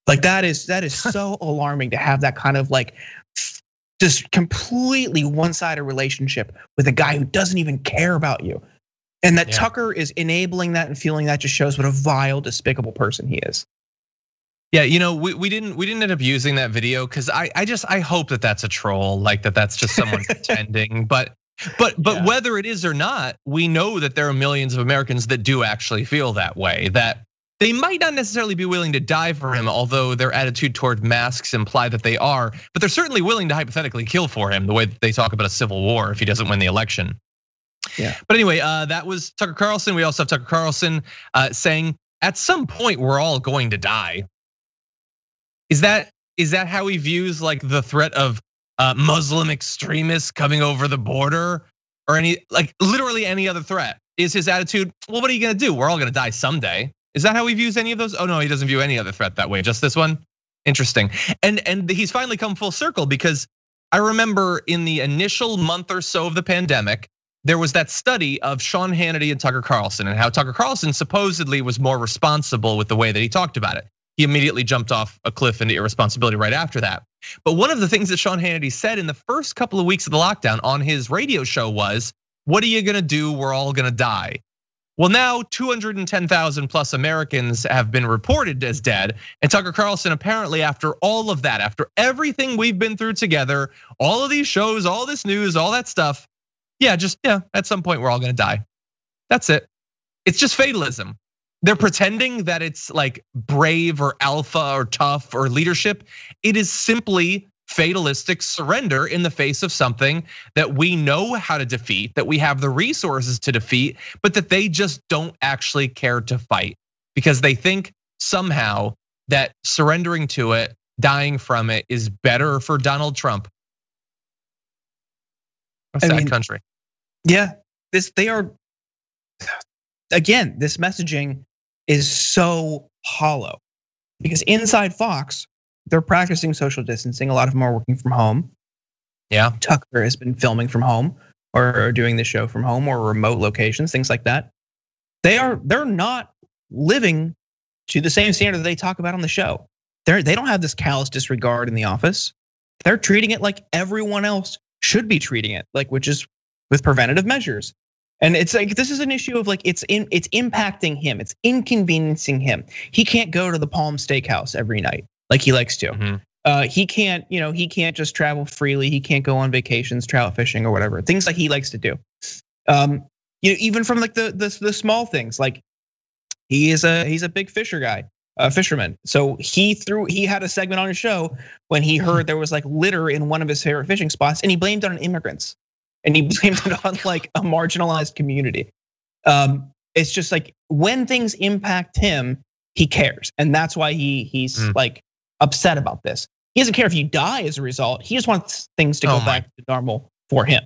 Like that is that is so alarming to have that kind of like just completely one-sided relationship with a guy who doesn't even care about you. And that yeah. Tucker is enabling that and fueling that just shows what a vile, despicable person he is. Yeah, you know, we, we didn't we didn't end up using that video because I I just I hope that that's a troll, like that that's just someone pretending. But but but yeah. whether it is or not, we know that there are millions of Americans that do actually feel that way. That they might not necessarily be willing to die for him, although their attitude toward masks imply that they are. But they're certainly willing to hypothetically kill for him, the way that they talk about a civil war if he doesn't win the election. Yeah. But anyway, uh, that was Tucker Carlson. We also have Tucker Carlson uh, saying, at some point we're all going to die. Is that is that how he views like the threat of uh, Muslim extremists coming over the border, or any like literally any other threat? Is his attitude, well, what are you gonna do? We're all gonna die someday. Is that how he views any of those? Oh no, he doesn't view any other threat that way. Just this one. Interesting. And and he's finally come full circle because I remember in the initial month or so of the pandemic, there was that study of Sean Hannity and Tucker Carlson and how Tucker Carlson supposedly was more responsible with the way that he talked about it. He immediately jumped off a cliff into irresponsibility right after that. But one of the things that Sean Hannity said in the first couple of weeks of the lockdown on his radio show was, what are you gonna do? We're all gonna die. Well, now two hundred ten thousand plus Americans have been reported as dead. And Tucker Carlson, apparently after all of that, after everything we've been through together, all of these shows, all this news, all that stuff, yeah, just, yeah, at some point we're all gonna die. That's it. It's just fatalism. They're pretending that it's like brave or alpha or tough or leadership. It is simply fatalistic surrender in the face of something that we know how to defeat, that we have the resources to defeat, but that they just don't actually care to fight because they think somehow that surrendering to it, dying from it is better for Donald Trump. A sad I mean, country. Yeah, this they are, again, this messaging is so hollow because inside Fox, they're practicing social distancing. A lot of them are working from home. Yeah. Tucker has been filming from home or doing the show from home or remote locations, things like that. They are, they're not living to the same standard that they talk about on the show. They're, they don't have this callous disregard in the office. They're treating it like everyone else should be treating it, like which is with preventative measures. And it's like this is an issue of like it's in it's impacting him, it's inconveniencing him. He can't go to the Palm Steakhouse every night like he likes to. Mm-hmm. Uh, he can't, you know, he can't just travel freely. He can't go on vacations, trout fishing or whatever. Things like he likes to do. Um, you know, even from like the the, the small things, like he is a he's a big fisher guy, a fisherman. So he threw he had a segment on his show when he heard there was like litter in one of his favorite fishing spots, and he blamed it on immigrants. And he blamed it on like a marginalized community. Um, it's just like when things impact him, he cares, and that's why he he's mm. like upset about this. He doesn't care if you die as a result. He just wants things to go oh back to normal for him.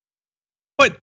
But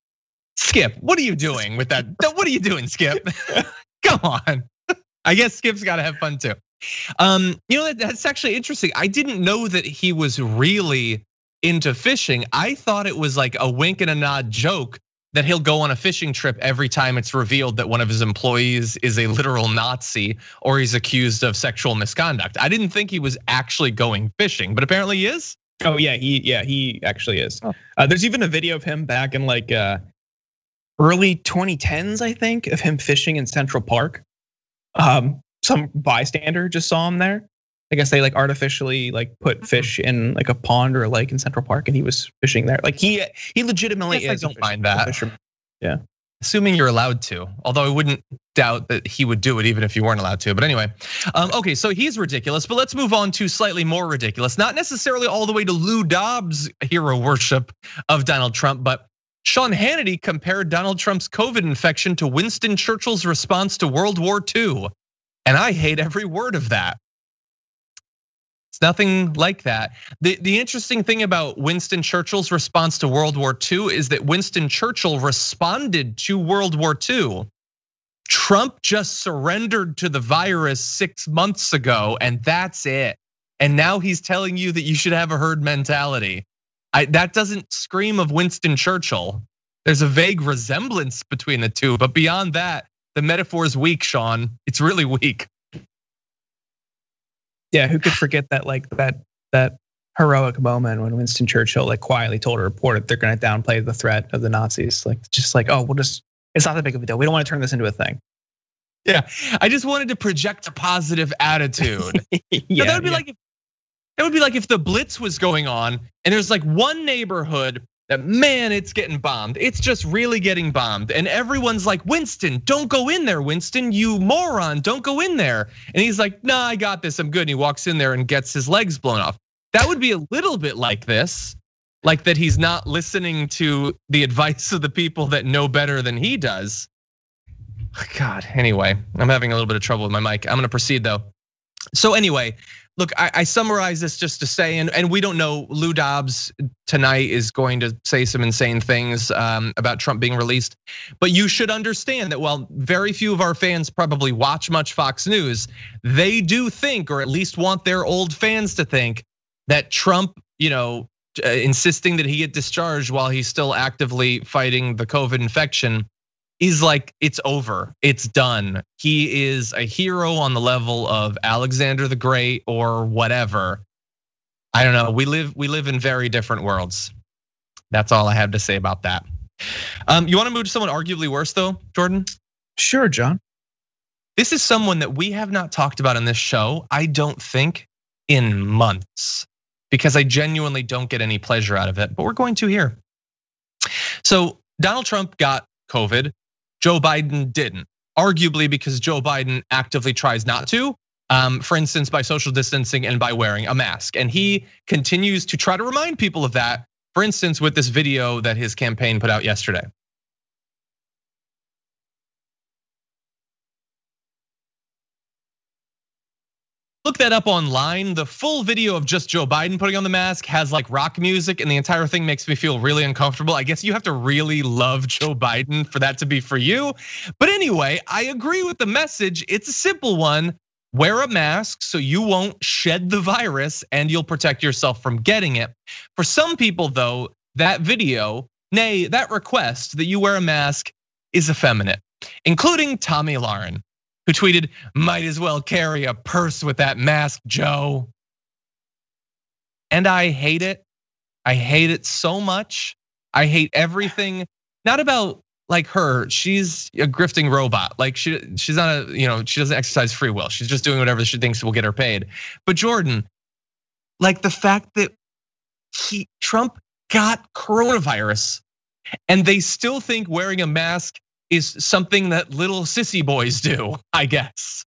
Skip, what are you doing with that? What are you doing, Skip? Come on. I guess Skip's got to have fun too. Um, you know that's actually interesting. I didn't know that he was really into fishing. I thought it was like a wink and a nod joke that he'll go on a fishing trip every time it's revealed that one of his employees is a literal Nazi or he's accused of sexual misconduct. I didn't think he was actually going fishing, but apparently he is. Oh yeah, he yeah he actually is. Oh. Uh, there's even a video of him back in like uh, early twenty tens, I think, of him fishing in Central Park. Um, some bystander just saw him there. I guess they like artificially like put fish in like a pond or a lake in Central Park, and he was fishing there. Like he he legitimately is. I don't mind that. Yeah, assuming you're allowed to. Although I wouldn't doubt that he would do it even if you weren't allowed to. But anyway, um, okay, so he's ridiculous. But let's move on to slightly more ridiculous. Not necessarily all the way to Lou Dobbs' hero worship of Donald Trump, but Sean Hannity compared Donald Trump's COVID infection to Winston Churchill's response to World War Two, and I hate every word of that. It's nothing like that. The, the interesting thing about Winston Churchill's response to World War Two is that Winston Churchill responded to World War Two. Trump just surrendered to the virus six months ago, and that's it. And now he's telling you that you should have a herd mentality. I, that doesn't scream of Winston Churchill. There's a vague resemblance between the two, but beyond that, the metaphor is weak, Sean. It's really weak. Yeah, who could forget that like that that heroic moment when Winston Churchill like quietly told a reporter they're going to downplay the threat of the Nazis. Like just like, oh, we'll just, it's not that big of a deal. We don't want to turn this into a thing. Yeah, I just wanted to project a positive attitude. yeah, that would be yeah. like if, that would be like if the Blitz was going on and there's like one neighborhood that, man, it's getting bombed. It's just really getting bombed. And everyone's like, Winston, don't go in there, Winston, you moron, don't go in there. And he's like, nah, I got this, I'm good. And he walks in there and gets his legs blown off. That would be a little bit like this, like that he's not listening to the advice of the people that know better than he does. God, anyway, I'm having a little bit of trouble with my mic. I'm gonna proceed though. So anyway, look, I, I summarize this just to say, and, and we don't know, Lou Dobbs tonight is going to say some insane things um, about Trump being released. But you should understand that while very few of our fans probably watch much Fox News, they do think, or at least want their old fans to think, that Trump, you know, insisting that he get discharged while he's still actively fighting the COVID infection is like, it's over, it's done. He is a hero on the level of Alexander the Great or whatever. I don't know, we live we live in very different worlds. That's all I have to say about that. Um, you wanna move to someone arguably worse though, Jordan? Sure, John. This is someone that we have not talked about in this show, I don't think, in months, because I genuinely don't get any pleasure out of it, but we're going to here. So Donald Trump got COVID, Joe Biden didn't, arguably because Joe Biden actively tries not to, um, for instance, by social distancing and by wearing a mask. And he continues to try to remind people of that, for instance, with this video that his campaign put out yesterday. Look that up online. The full video of just Joe Biden putting on the mask has like rock music, and the entire thing makes me feel really uncomfortable. I guess you have to really love Joe Biden for that to be for you. But anyway, I agree with the message. It's a simple one. Wear a mask so you won't shed the virus and you'll protect yourself from getting it. For some people though, that video, nay, that request that you wear a mask is effeminate, including Tomi Lahren, who tweeted, might as well carry a purse with that mask, Joe. And I hate it. I hate it so much. I hate everything, not about like her, she's a grifting robot. Like she, she's not a, you know, she doesn't exercise free will. She's just doing whatever she thinks will get her paid. But Jordan, like the fact that he, Trump got coronavirus and they still think wearing a mask is something that little sissy boys do, I guess.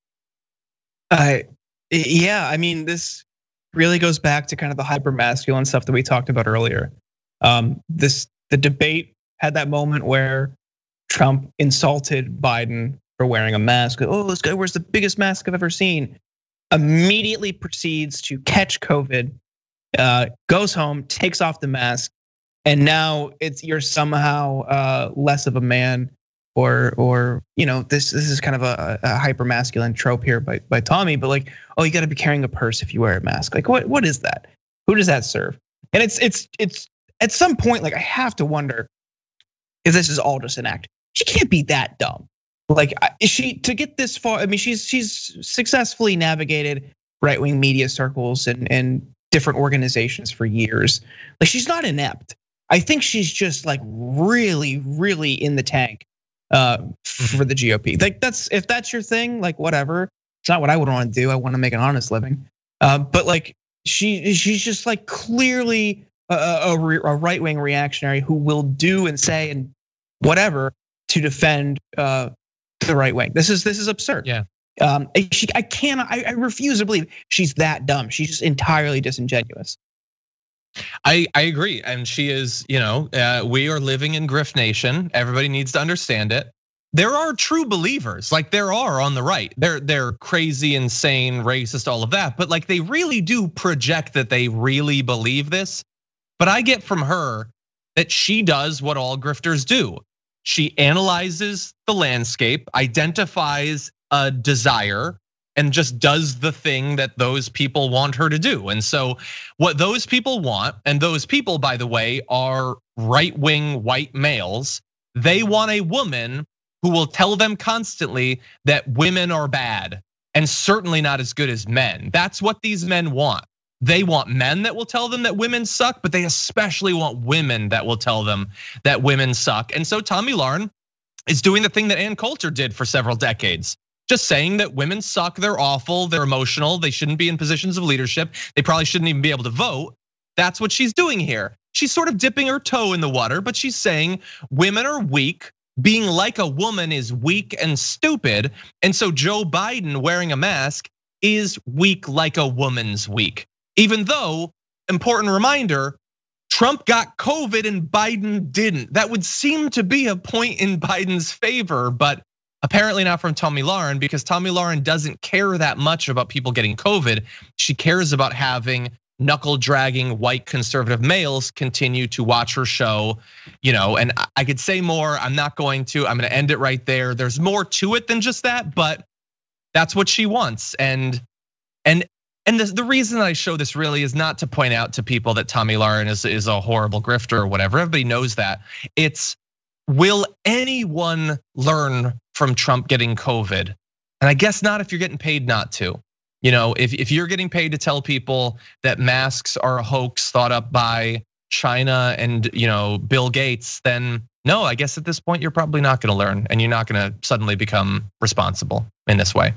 Uh, yeah, I mean, this really goes back to kind of the hyper masculine stuff that we talked about earlier. Um, this the debate had that moment where Trump insulted Biden for wearing a mask. Oh, this guy wears the biggest mask I've ever seen. Immediately proceeds to catch COVID, uh, goes home, takes off the mask. And now it's you're somehow uh, less of a man, or or you know this this is kind of a, a hyper masculine trope here by by Tommy. But like, oh, you got to be carrying a purse if you wear a mask. Like, what what is that? Who does that serve? And it's it's it's at some point like I have to wonder if this is all just an act. She can't be that dumb. Like, is she to get this far? I mean, she's she's successfully navigated right wing media circles and and different organizations for years. Like, she's not inept. I think she's just like really, really in the tank uh, for the G O P. Like that's if that's your thing, like whatever. It's not what I would want to do. I want to make an honest living. Uh, but like she, she's just like clearly a, a, a right wing reactionary who will do and say and whatever to defend uh, the right wing. This is this is absurd. Yeah. Um, she, I can't. I, I refuse to believe she's that dumb. She's just entirely disingenuous. I, I agree, and she is, you know, uh, we are living in Grift Nation. Everybody needs to understand it. There are true believers, like there are on the right. They're they're crazy, insane, racist, all of that. But like they really do project that they really believe this. But I get from her that she does what all grifters do. She analyzes the landscape, identifies a desire, and just does the thing that those people want her to do. And so what those people want, and those people, by the way, are right-wing white males, they want a woman who will tell them constantly that women are bad, and certainly not as good as men. That's what these men want. They want men that will tell them that women suck, but they especially want women that will tell them that women suck. And so Tomi Lahren is doing the thing that Ann Coulter did for several decades. Just saying that women suck, they're awful, they're emotional, they shouldn't be in positions of leadership, they probably shouldn't even be able to vote. That's what she's doing here. She's sort of dipping her toe in the water, but she's saying women are weak. Being like a woman is weak and stupid. And so Joe Biden wearing a mask is weak like a woman's weak. Even though, important reminder, Trump got COVID and Biden didn't. That would seem to be a point in Biden's favor, but apparently not from Tomi Lahren, because Tomi Lahren doesn't care that much about people getting COVID. She cares about having knuckle dragging white conservative males continue to watch her show, you know, and I could say more, I'm not going to, I'm gonna end it right there. There's more to it than just that, but that's what she wants. And and and the, the reason that I show this really is not to point out to people that Tomi Lahren is, is a horrible grifter or whatever. Everybody knows that. It's, will anyone learn from Trump getting COVID? And I guess not if you're getting paid not to. You know, if, if you're getting paid to tell people that masks are a hoax thought up by China and, you know, Bill Gates, then no, I guess at this point you're probably not gonna learn and you're not gonna suddenly become responsible in this way.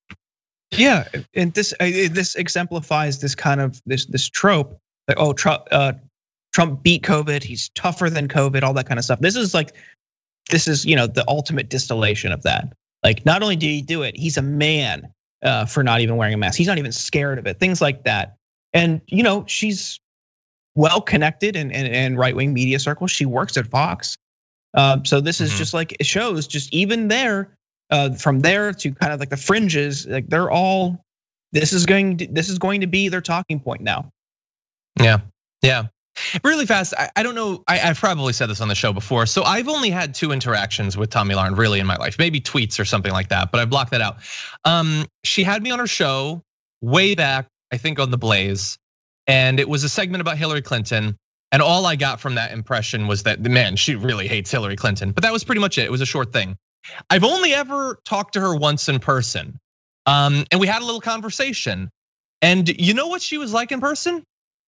Yeah, and this this exemplifies this kind of this this trope that, oh, Trump uh, Trump beat COVID, he's tougher than COVID, all that kind of stuff. This is like, this is, you know, the ultimate distillation of that. Like, not only did he do it, he's a man uh, for not even wearing a mask. He's not even scared of it, things like that. And, you know, she's well connected in, in, in right-wing media circles. She works at Fox. Um, so this is mm-hmm. just like, it shows just even there, uh, from there to kind of like the fringes, like they're all, this is going to, this is going to be their talking point now. Yeah, yeah. Really fast, I don't know, I've probably said this on the show before. So I've only had two interactions with Tomi Lahren really in my life, maybe tweets or something like that, but I blocked that out. Um, she had me on her show way back, I think on The Blaze, and it was a segment about Hillary Clinton. And all I got from that impression was that, man, she really hates Hillary Clinton. But that was pretty much it, it was a short thing. I've only ever talked to her once in person. Um, and we had a little conversation. And you know what she was like in person?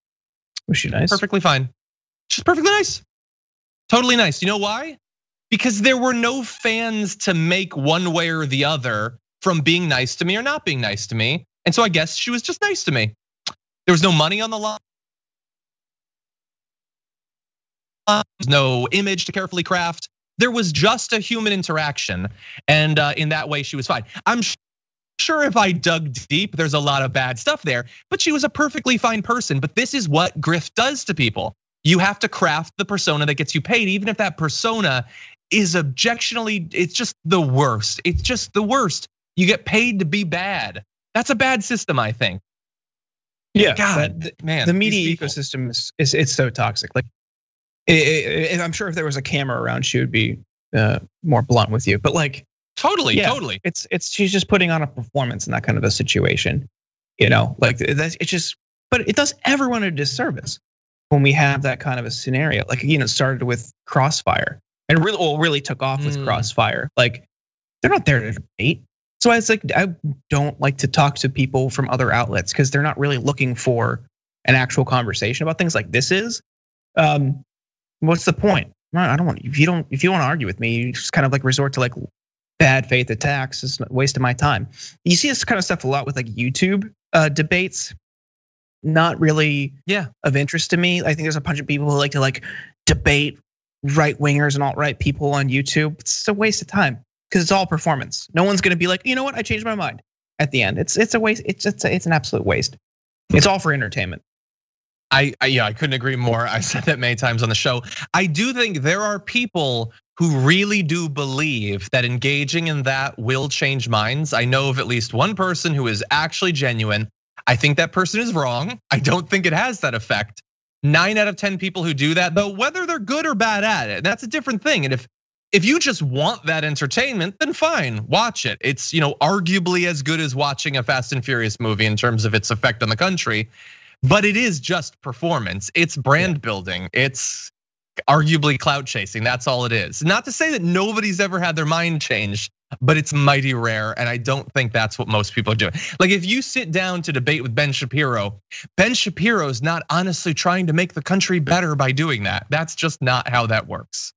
Was she nice? Perfectly fine. She's perfectly nice. Totally nice. You know why? Because there were no fans to make one way or the other from being nice to me or not being nice to me. And so I guess she was just nice to me. There was no money on the line. There's no image to carefully craft. There was just a human interaction. And in that way, she was fine. I'm sure if I dug deep, there's a lot of bad stuff there, but she was a perfectly fine person. But this is what grift does to people. You have to craft the persona that gets you paid, even if that persona is objectionably, it's just the worst. It's just the worst. You get paid to be bad. That's a bad system, I think. Yeah, God, the, man, the media ecosystem is, is it's so toxic. Like, it, it, I'm sure if there was a camera around, she would be uh, more blunt with you. But like, totally, yeah, totally, it's it's she's just putting on a performance in that kind of a situation. You know, like that's it's just, but it does everyone a disservice when we have that kind of a scenario. Like, you know, it started with Crossfire and really, well, really took off with mm. Crossfire. Like, they're not there to debate. So it's like, I don't like to talk to people from other outlets because they're not really looking for an actual conversation about things like this is. Um, what's the point? I don't want, if you don't, if you want to argue with me, you just kind of like resort to like bad faith attacks. It's a waste of my time. You see this kind of stuff a lot with like YouTube debates. Not really yeah. of interest to me. I think there's a bunch of people who like to like debate right wingers and alt-right people on YouTube. It's a waste of time because it's all performance. No one's gonna be like, you know what, I changed my mind at the end. It's it's a waste. It's it's a, it's an absolute waste. It's all for entertainment. I, I yeah, I couldn't agree more. I said that many times on the show. I do think there are people who really do believe that engaging in that will change minds. I know of at least one person who is actually genuine. I think that person is wrong. I don't think it has that effect. Nine out of ten people who do that, though, whether they're good or bad at it, that's a different thing. And if if you just want that entertainment, then fine, watch it. It's, you know, arguably as good as watching a Fast and Furious movie in terms of its effect on the country. But it is just performance. It's brand building. It's arguably clout chasing. That's all it is. Not to say that nobody's ever had their mind changed. but it's mighty rare. And I don't think that's what most people are doing. Like if you sit down to debate with Ben Shapiro, Ben Shapiro's not honestly trying to make the country better by doing that. That's just not how that works.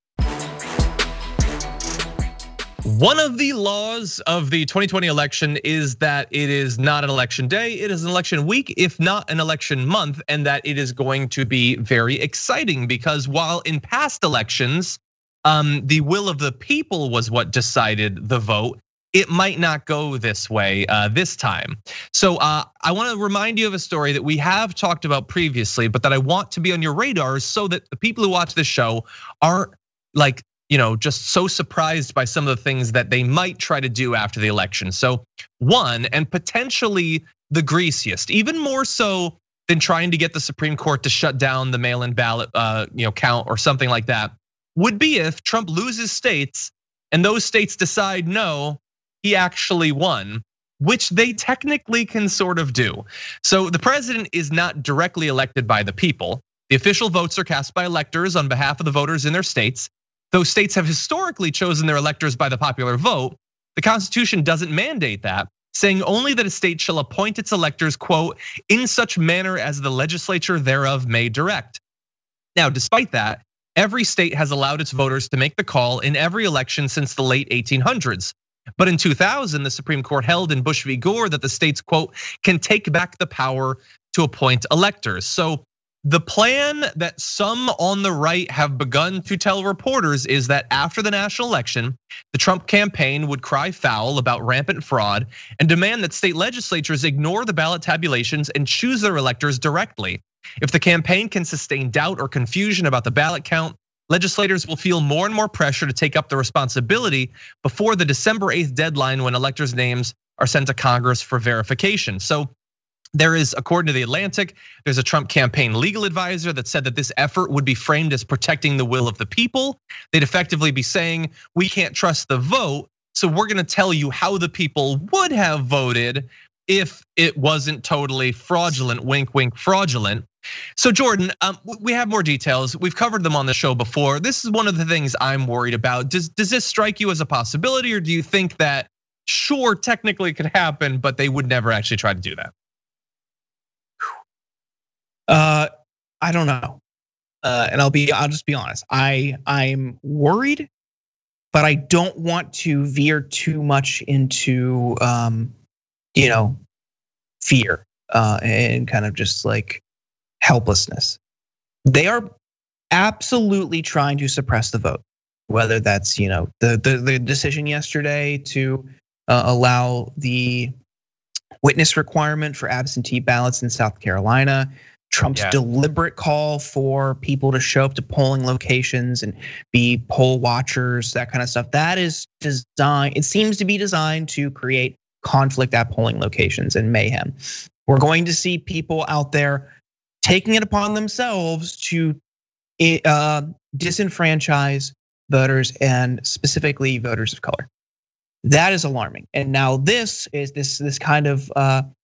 One of the laws of the twenty twenty election is that it is not an election day, it is an election week, if not an election month, and that it is going to be very exciting because while in past elections, um, the will of the people was what decided the vote, it might not go this way uh, this time. So uh, I wanna remind you of a story that we have talked about previously, but that I want to be on your radars so that the people who watch this show aren't like, you know, just so surprised by some of the things that they might try to do after the election. So one, and potentially the greasiest, even more so than trying to get the Supreme Court to shut down the mail-in ballot you know, count or something like that, would be if Trump loses states and those states decide, no, he actually won, which they technically can sort of do. So the president is not directly elected by the people. The official votes are cast by electors on behalf of the voters in their states. Those states have historically chosen their electors by the popular vote. The Constitution doesn't mandate that, saying only that a state shall appoint its electors, quote, in such manner as the legislature thereof may direct. Now, despite that, every state has allowed its voters to make the call in every election since the late eighteen hundreds. But in two thousand, the Supreme Court held in Bush v. Gore that the states, quote, can take back the power to appoint electors. So the plan that some on the right have begun to tell reporters is that after the national election, the Trump campaign would cry foul about rampant fraud and demand that state legislatures ignore the ballot tabulations and choose their electors directly. If the campaign can sustain doubt or confusion about the ballot count, legislators will feel more and more pressure to take up the responsibility before the December eighth deadline when electors' names are sent to Congress for verification. So there is, according to The Atlantic, there's a Trump campaign legal advisor that said that this effort would be framed as protecting the will of the people. They'd effectively be saying, we can't trust the vote, so we're gonna tell you how the people would have voted if it wasn't totally fraudulent, wink, wink, fraudulent. So Jordan, we have more details. We've covered them on the show before. This is one of the things I'm worried about. Does, does this strike you as a possibility, or do you think that, sure, technically it could happen, but they would never actually try to do that? Uh, I don't know, uh, and I'll be, I'll just be honest. I, I'm worried, but I don't want to veer too much into, um, you know, fear uh, and kind of just like helplessness. They are absolutely trying to suppress the vote, whether that's, you know, the the, the decision yesterday to uh, allow the witness requirement for absentee ballots in South Carolina. Trump's yeah. deliberate call for people to show up to polling locations and be poll watchers, that kind of stuff. That is designed, it seems to be designed to create conflict at polling locations and mayhem. We're going to see people out there taking it upon themselves to disenfranchise voters and specifically voters of color. That is alarming. And now this is this this kind of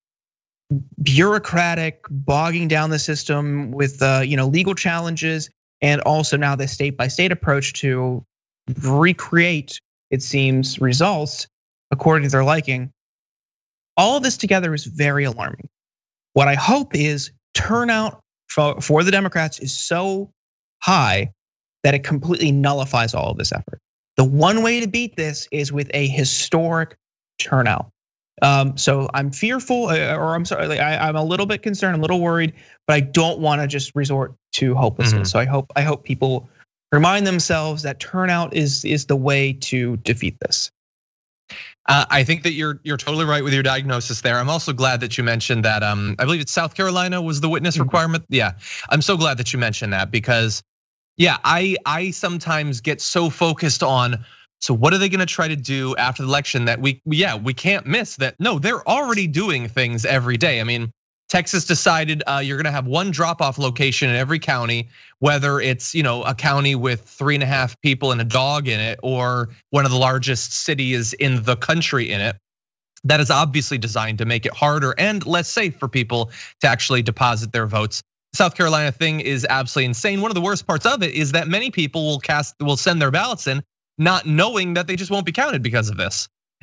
bureaucratic bogging down the system with you know legal challenges, and also now the state by state approach to recreate, it seems, results according to their liking. All of this together is very alarming. What I hope is turnout for, for the Democrats is so high that it completely nullifies all of this effort. The one way to beat this is with a historic turnout. Um, so I'm fearful, or I'm sorry, I, I'm a little bit concerned, I'm a little worried, but I don't want to just resort to hopelessness. Mm-hmm. So I hope I hope people remind themselves that turnout is is the way to defeat this. Uh, I think that you're you're totally right with your diagnosis there. I'm also glad that you mentioned that. Um, I believe it's South Carolina was the witness mm-hmm. requirement. Yeah, I'm so glad that you mentioned that because, yeah, I I sometimes get so focused on. So what are they gonna try to do after the election that we, yeah, we can't miss that. No, they're already doing things every day. I mean, Texas decided you're gonna have one drop-off location in every county, whether it's you know a county with three and a half people and a dog in it, or one of the largest cities in the country in it. That is obviously designed to make it harder and less safe for people to actually deposit their votes. The South Carolina thing is absolutely insane. One of the worst parts of it is that many people will cast, will send their ballots in, not knowing that they just won't be counted because of this.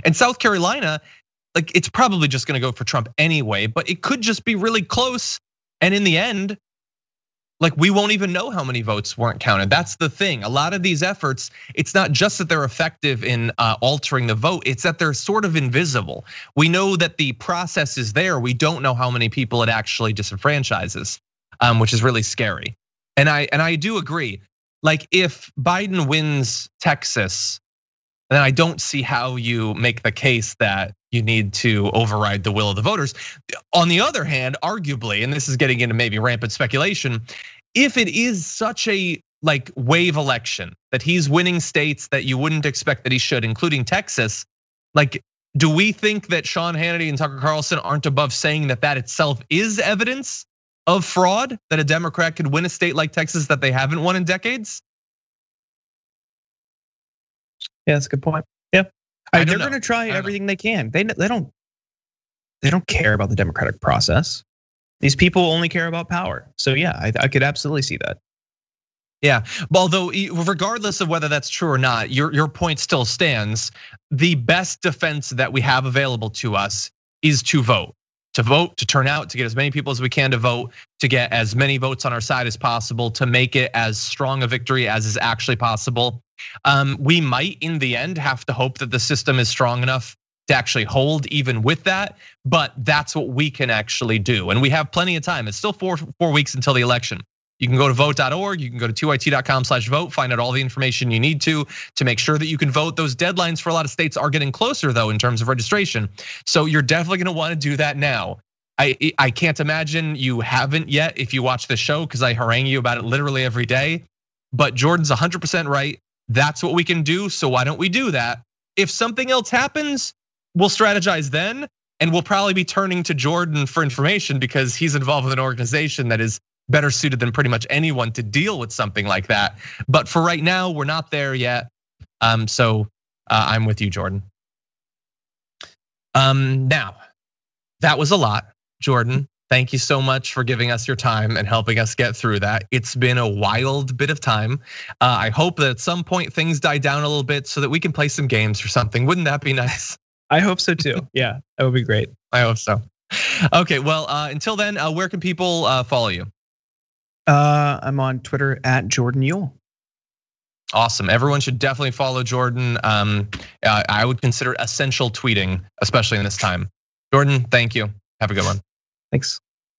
And South Carolina, like it's probably just gonna go for Trump anyway, but it could just be really close. And in the end, like we won't even know how many votes weren't counted. That's the thing. A lot of these efforts, it's not just that they're effective in altering the vote, it's that they're sort of invisible. We know that the process is there. We don't know how many people it actually disenfranchises, which is really scary. And I and I do agree. Like if Biden wins Texas, then I don't see how you make the case that you need to override the will of the voters. On the other hand, arguably, and this is getting into maybe rampant speculation, if it is such a like wave election that he's winning states that you wouldn't expect that he should, including Texas, like do we think that Sean Hannity and Tucker Carlson aren't above saying that that itself is evidence of fraud, that a Democrat could win a state like Texas that they haven't won in decades? Yeah, that's a good point. Yeah, I they're know. going to try everything they can. They they don't they don't care about the democratic process. These people only care about power. So yeah, I, I could absolutely see that. Yeah, although regardless of whether that's true or not, your your point still stands. The best defense that we have available to us is to vote. To vote, to turn out, to get as many people as we can to vote, to get as many votes on our side as possible, to make it as strong a victory as is actually possible. Um, we might, in the end, have to hope that the system is strong enough to actually hold even with that, but that's what we can actually do. And we have plenty of time. It's still four, four weeks until the election. You can go to vote dot org, you can go to two I T dot com slash vote, find out all the information you need to to make sure that you can vote. Those deadlines for a lot of states are getting closer though in terms of registration. So you're definitely gonna wanna do that now. I I can't imagine you haven't yet if you watch the show because I harangue you about it literally every day. But Jordan's one hundred percent right. That's what we can do, so why don't we do that? If something else happens, we'll strategize then, and we'll probably be turning to Jordan for information because he's involved with an organization that is better suited than pretty much anyone to deal with something like that. But for right now, we're not there yet. Um, so I'm with you, Jordan. Um, now, that was a lot, Jordan. Thank you so much for giving us your time and helping us get through that. It's been a wild bit of time. I hope that at some point things die down a little bit so that we can play some games or something. Wouldn't that be nice? I hope so too. Yeah, that would be great. I hope so. Okay, well, until then, where can people follow you? Uh, I'm on Twitter at Jordan Yule. Awesome. Everyone should definitely follow Jordan. Um, I would consider it essential tweeting, especially in this time. Jordan, thank you. Have a good one. Thanks.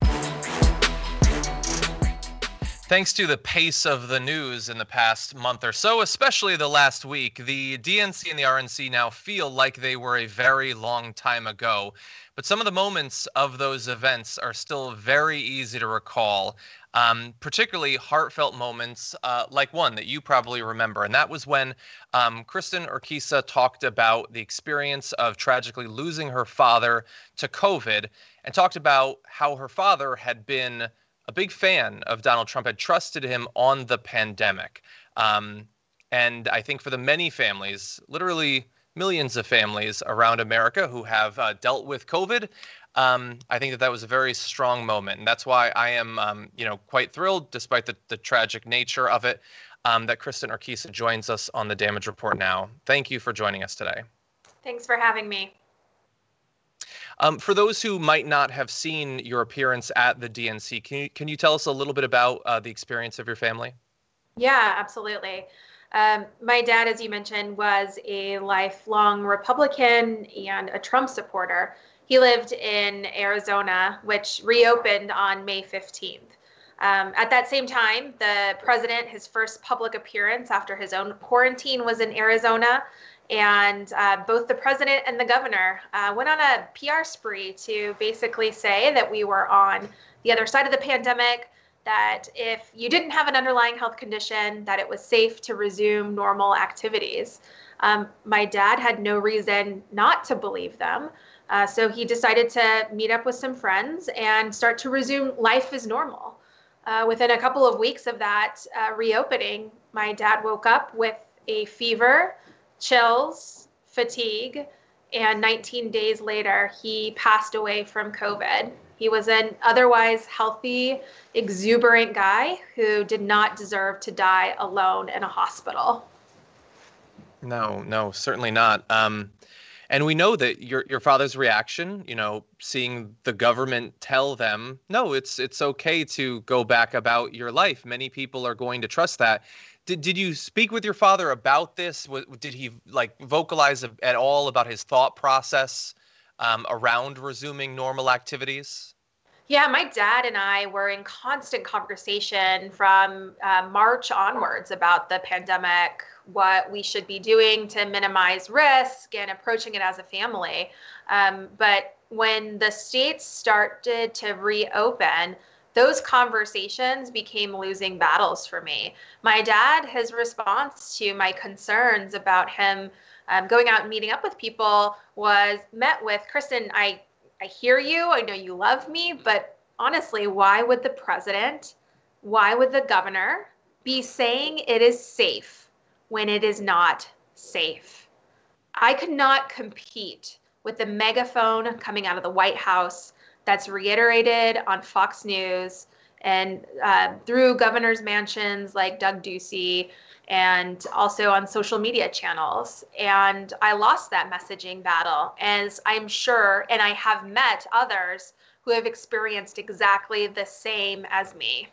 Thanks to the pace of the news in the past month or so, especially the last week, the D N C and the R N C now feel like they were a very long time ago. But some of the moments of those events are still very easy to recall, um, particularly heartfelt moments uh, like one that you probably remember. And that was when um, Kristen Urquiza talked about the experience of tragically losing her father to COVID and talked about how her father had been a big fan of Donald Trump, had trusted him on the pandemic. Um, and I think for the many families, literally millions of families around America who have uh, dealt with COVID, um, I think that that was a very strong moment. And that's why I am um, you know, quite thrilled, despite the, the tragic nature of it, um, that Kristen Urquiza joins us on the Damage Report now. Thank you for joining us today. Thanks for having me. Um, for those who might not have seen your appearance at the D N C, can you, can you tell us a little bit about uh, the experience of your family? Yeah, absolutely. Um, my dad, as you mentioned, was a lifelong Republican and a Trump supporter. He lived in Arizona, which reopened on May fifteenth. Um, at that same time, the president, his first public appearance after his own quarantine was in Arizona. And uh, both the president and the governor uh, went on a P R spree to basically say that we were on the other side of the pandemic, that if you didn't have an underlying health condition, that it was safe to resume normal activities. Um, my dad had no reason not to believe them. Uh, so he decided to meet up with some friends and start to resume life as normal. Uh, within a couple of weeks of that uh, reopening, my dad woke up with a fever, chills, fatigue, and nineteen days later, he passed away from COVID. He was an otherwise healthy, exuberant guy who did not deserve to die alone in a hospital. No, no, certainly not. Um, And we know that your your father's reaction, you know, seeing the government tell them, no, it's it's okay to go back about your life. Many people are going to trust that. Did did you speak with your father about this? Did he like vocalize at all about his thought process um, around resuming normal activities? Yeah, my dad and I were in constant conversation from uh, March onwards about the pandemic, what we should be doing to minimize risk and approaching it as a family. Um, but when the states started to reopen, those conversations became losing battles for me. My dad, his response to my concerns about him um, going out and meeting up with people was met with, Kristen, I I hear you. I know you love me, but honestly, why would the president, why would the governor be saying it is safe when it is not safe? I could not compete with the megaphone coming out of the White House that's reiterated on Fox News and uh, through governors' mansions like Doug Ducey, and also on social media channels. And I lost that messaging battle, as I'm sure, and I have met others who have experienced exactly the same as me.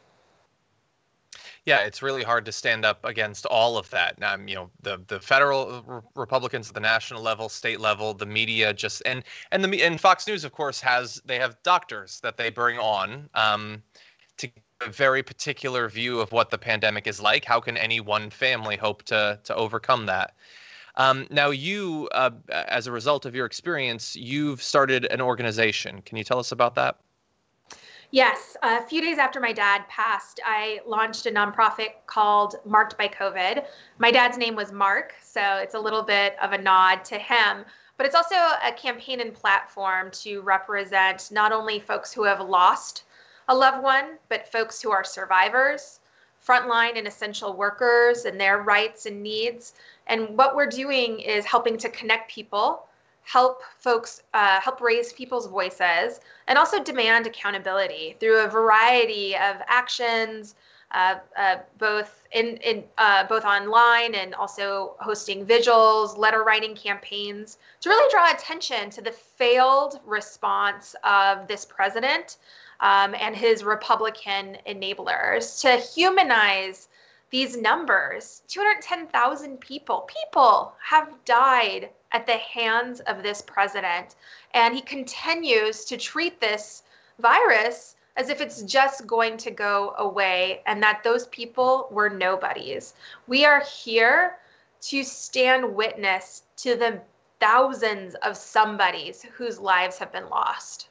Yeah, it's really hard to stand up against all of that. Um, you know, the the federal re- Republicans at the national level, state level, the media, just and and the and Fox News, of course, has they have doctors that they bring on um, to give a very particular view of what the pandemic is like. How can any one family hope to to overcome that? Um, now, you, uh, as a result of your experience, you've started an organization. Can you tell us about that? Yes. A few days after my dad passed, I launched a nonprofit called Marked by COVID. My dad's name was Mark, so it's a little bit of a nod to him. But it's also a campaign and platform to represent not only folks who have lost a loved one, but folks who are survivors, frontline and essential workers, and their rights and needs. And what we're doing is helping to connect people, help folks, uh, help raise people's voices, and also demand accountability through a variety of actions, uh, uh, both in, in uh, both online and also hosting vigils, letter writing campaigns, to really draw attention to the failed response of this president um, and his Republican enablers, to humanize these numbers. two hundred ten thousand people, people have died at the hands of this president. And he continues to treat this virus as if it's just going to go away, and that those people were nobodies. We are here to stand witness to the thousands of somebodies whose lives have been lost.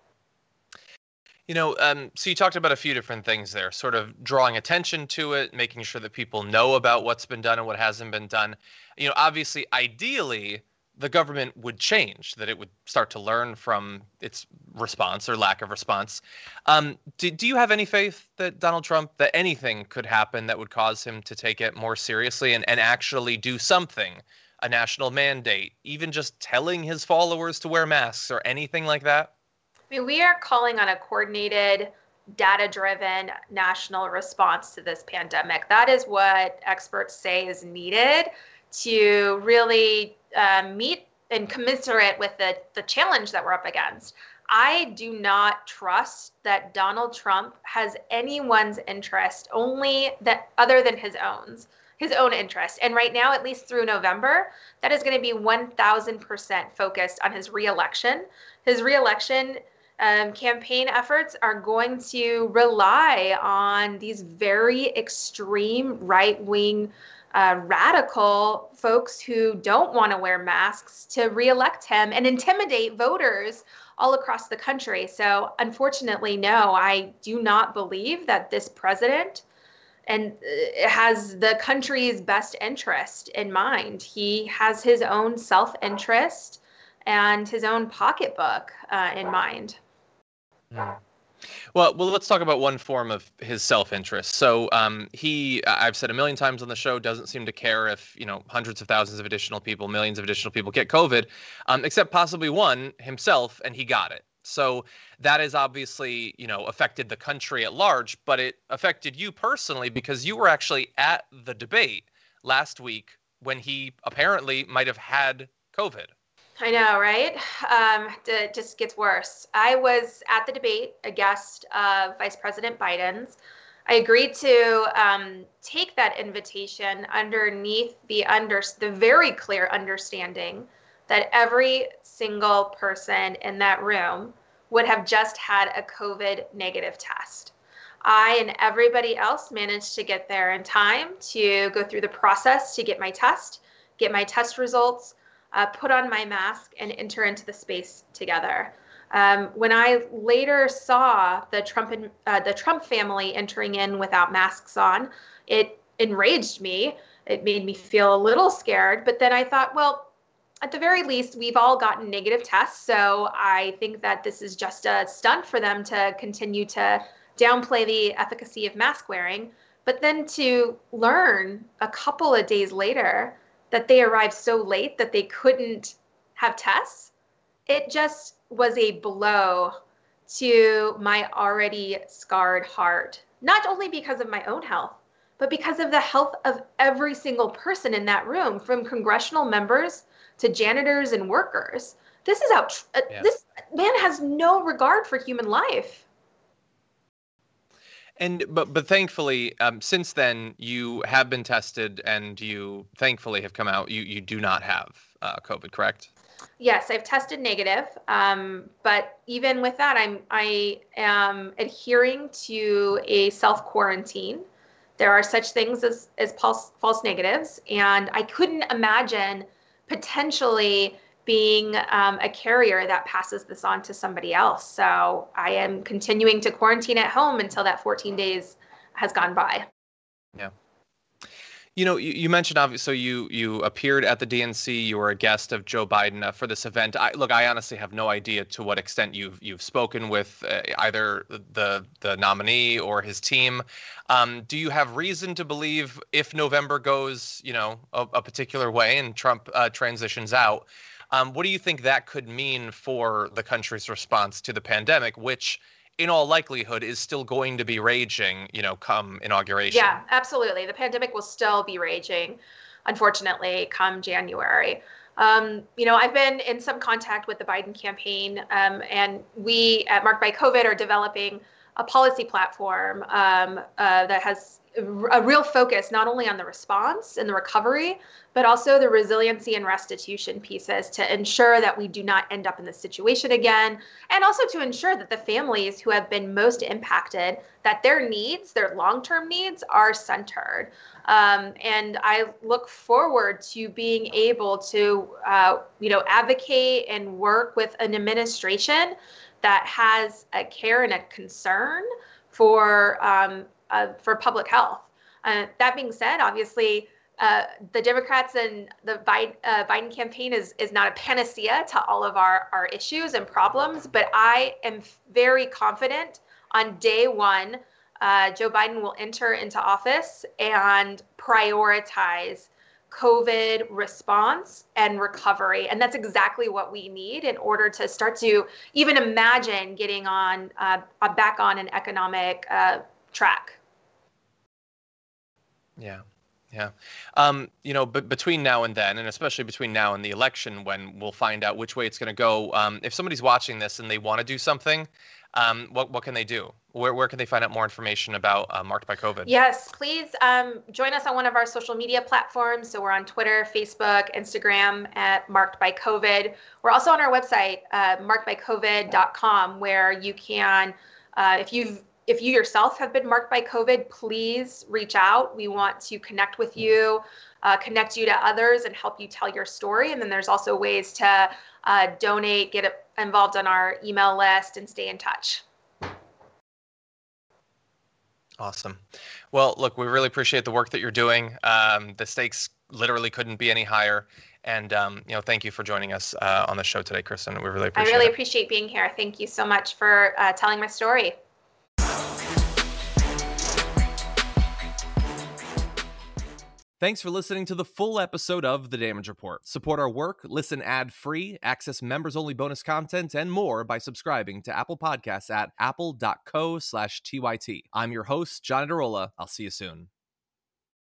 You know, um, so you talked about a few different things there, sort of drawing attention to it, making sure that people know about what's been done and what hasn't been done. You know, obviously, ideally, the government would change, that it would start to learn from its response or lack of response. Um, do, do you have any faith that Donald Trump, that anything could happen that would cause him to take it more seriously and, and actually do something, a national mandate, even just telling his followers to wear masks or anything like that? I mean, we are calling on a coordinated, data-driven national response to this pandemic. That is what experts say is needed to really uh, meet and commiserate with the, the challenge that we're up against. I do not trust that Donald Trump has anyone's interest only that other than his own, his own interest. And right now, at least through November, that is going to be one thousand percent focused on his reelection. His reelection Um, campaign efforts are going to rely on these very extreme right-wing uh, radical folks who don't want to wear masks to reelect him and intimidate voters all across the country. So unfortunately, no, I do not believe that this president and has the country's best interest in mind. He has his own self-interest and his own pocketbook uh, in mind. Well, well, let's talk about one form of his self-interest. So um, he, I've said a million times on the show, doesn't seem to care if, you know, hundreds of thousands of additional people, millions of additional people get COVID, um, except possibly one, himself, and he got it. So that has obviously, you know, affected the country at large, but it affected you personally because you were actually at the debate last week when he apparently might have had COVID. I know, right? Um, it just gets worse. I was at the debate, a guest of Vice President Biden's. I agreed to um, take that invitation underneath the under the very clear understanding that every single person in that room would have just had a COVID negative test. I and everybody else managed to get there in time to go through the process to get my test, get my test results, uh, put on my mask, and enter into the space together. Um, when I later saw the Trump and, uh, the Trump family entering in without masks on, it enraged me. It made me feel a little scared. But then I thought, well, at the very least, we've all gotten negative tests. So I think that this is just a stunt for them to continue to downplay the efficacy of mask wearing. But then to learn a couple of days later that they arrived so late that they couldn't have tests, it just was a blow to my already scarred heart, not only because of my own health, but because of the health of every single person in that room, from congressional members to janitors and workers. This is out. Yeah. This man has no regard for human life. And but but thankfully, um, since then you have been tested, and you thankfully have come out. You you do not have uh, COVID, correct? Yes, I've tested negative, um, but even with that, I'm I am adhering to a self-quarantine. There are such things as as false false negatives, and I couldn't imagine potentially being um, a carrier that passes this on to somebody else. So I am continuing to quarantine at home until that fourteen days has gone by. Yeah. You know, you, you mentioned obviously, so you you appeared at the D N C. You were a guest of Joe Biden uh, for this event. I, look, I honestly have no idea to what extent you've you've spoken with uh, either the the nominee or his team. Um, do you have reason to believe if November goes, you know, a, a particular way and Trump uh, transitions out, um, what do you think that could mean for the country's response to the pandemic, which in all likelihood is still going to be raging, you know, come inauguration? Yeah, absolutely. The pandemic will still be raging, unfortunately, come January. Um, you know, I've been in some contact with the Biden campaign, um, and we at Marked by COVID are developing a policy platform um, uh, that has a real focus not only on the response and the recovery, but also the resiliency and restitution pieces to ensure that we do not end up in this situation again, and also to ensure that the families who have been most impacted, that their needs, their long-term needs, are centered. Um, and I look forward to being able to, uh, you know, advocate and work with an administration that has a care and a concern for um, uh, for public health. Uh, that being said, obviously, uh, the Democrats and the Biden, uh, Biden campaign is is not a panacea to all of our, our issues and problems, but I am very confident on day one, uh, Joe Biden will enter into office and prioritize COVID response and recovery. And that's exactly what we need in order to start to even imagine getting on uh, back on an economic uh, track. Yeah. Yeah. Um, you know, but between now and then, and especially between now and the election, when we'll find out which way it's going to go, um, if somebody's watching this and they want to do something, um, what what can they do? Where where can they find out more information about uh, Marked by COVID? Yes, please um, join us on one of our social media platforms. So we're on Twitter, Facebook, Instagram at Marked by COVID. We're also on our website, uh, marked by covid dot com, where you can, uh, if you've If you yourself have been marked by COVID, please reach out. We want to connect with you, uh, connect you to others, and help you tell your story. And then there's also ways to uh, donate, get involved on our email list, and stay in touch. Awesome. Well, look, we really appreciate the work that you're doing. Um, the stakes literally couldn't be any higher. And, um, you know, thank you for joining us uh, on the show today, Kristen. We really appreciate it. I really it. appreciate being here. Thank you so much for uh, telling my story. Thanks for listening to the full episode of The Damage Report. Support our work, listen ad-free, access members-only bonus content, and more by subscribing to Apple Podcasts at apple dot co slash T Y T. I'm your host, John Adarola. I'll see you soon.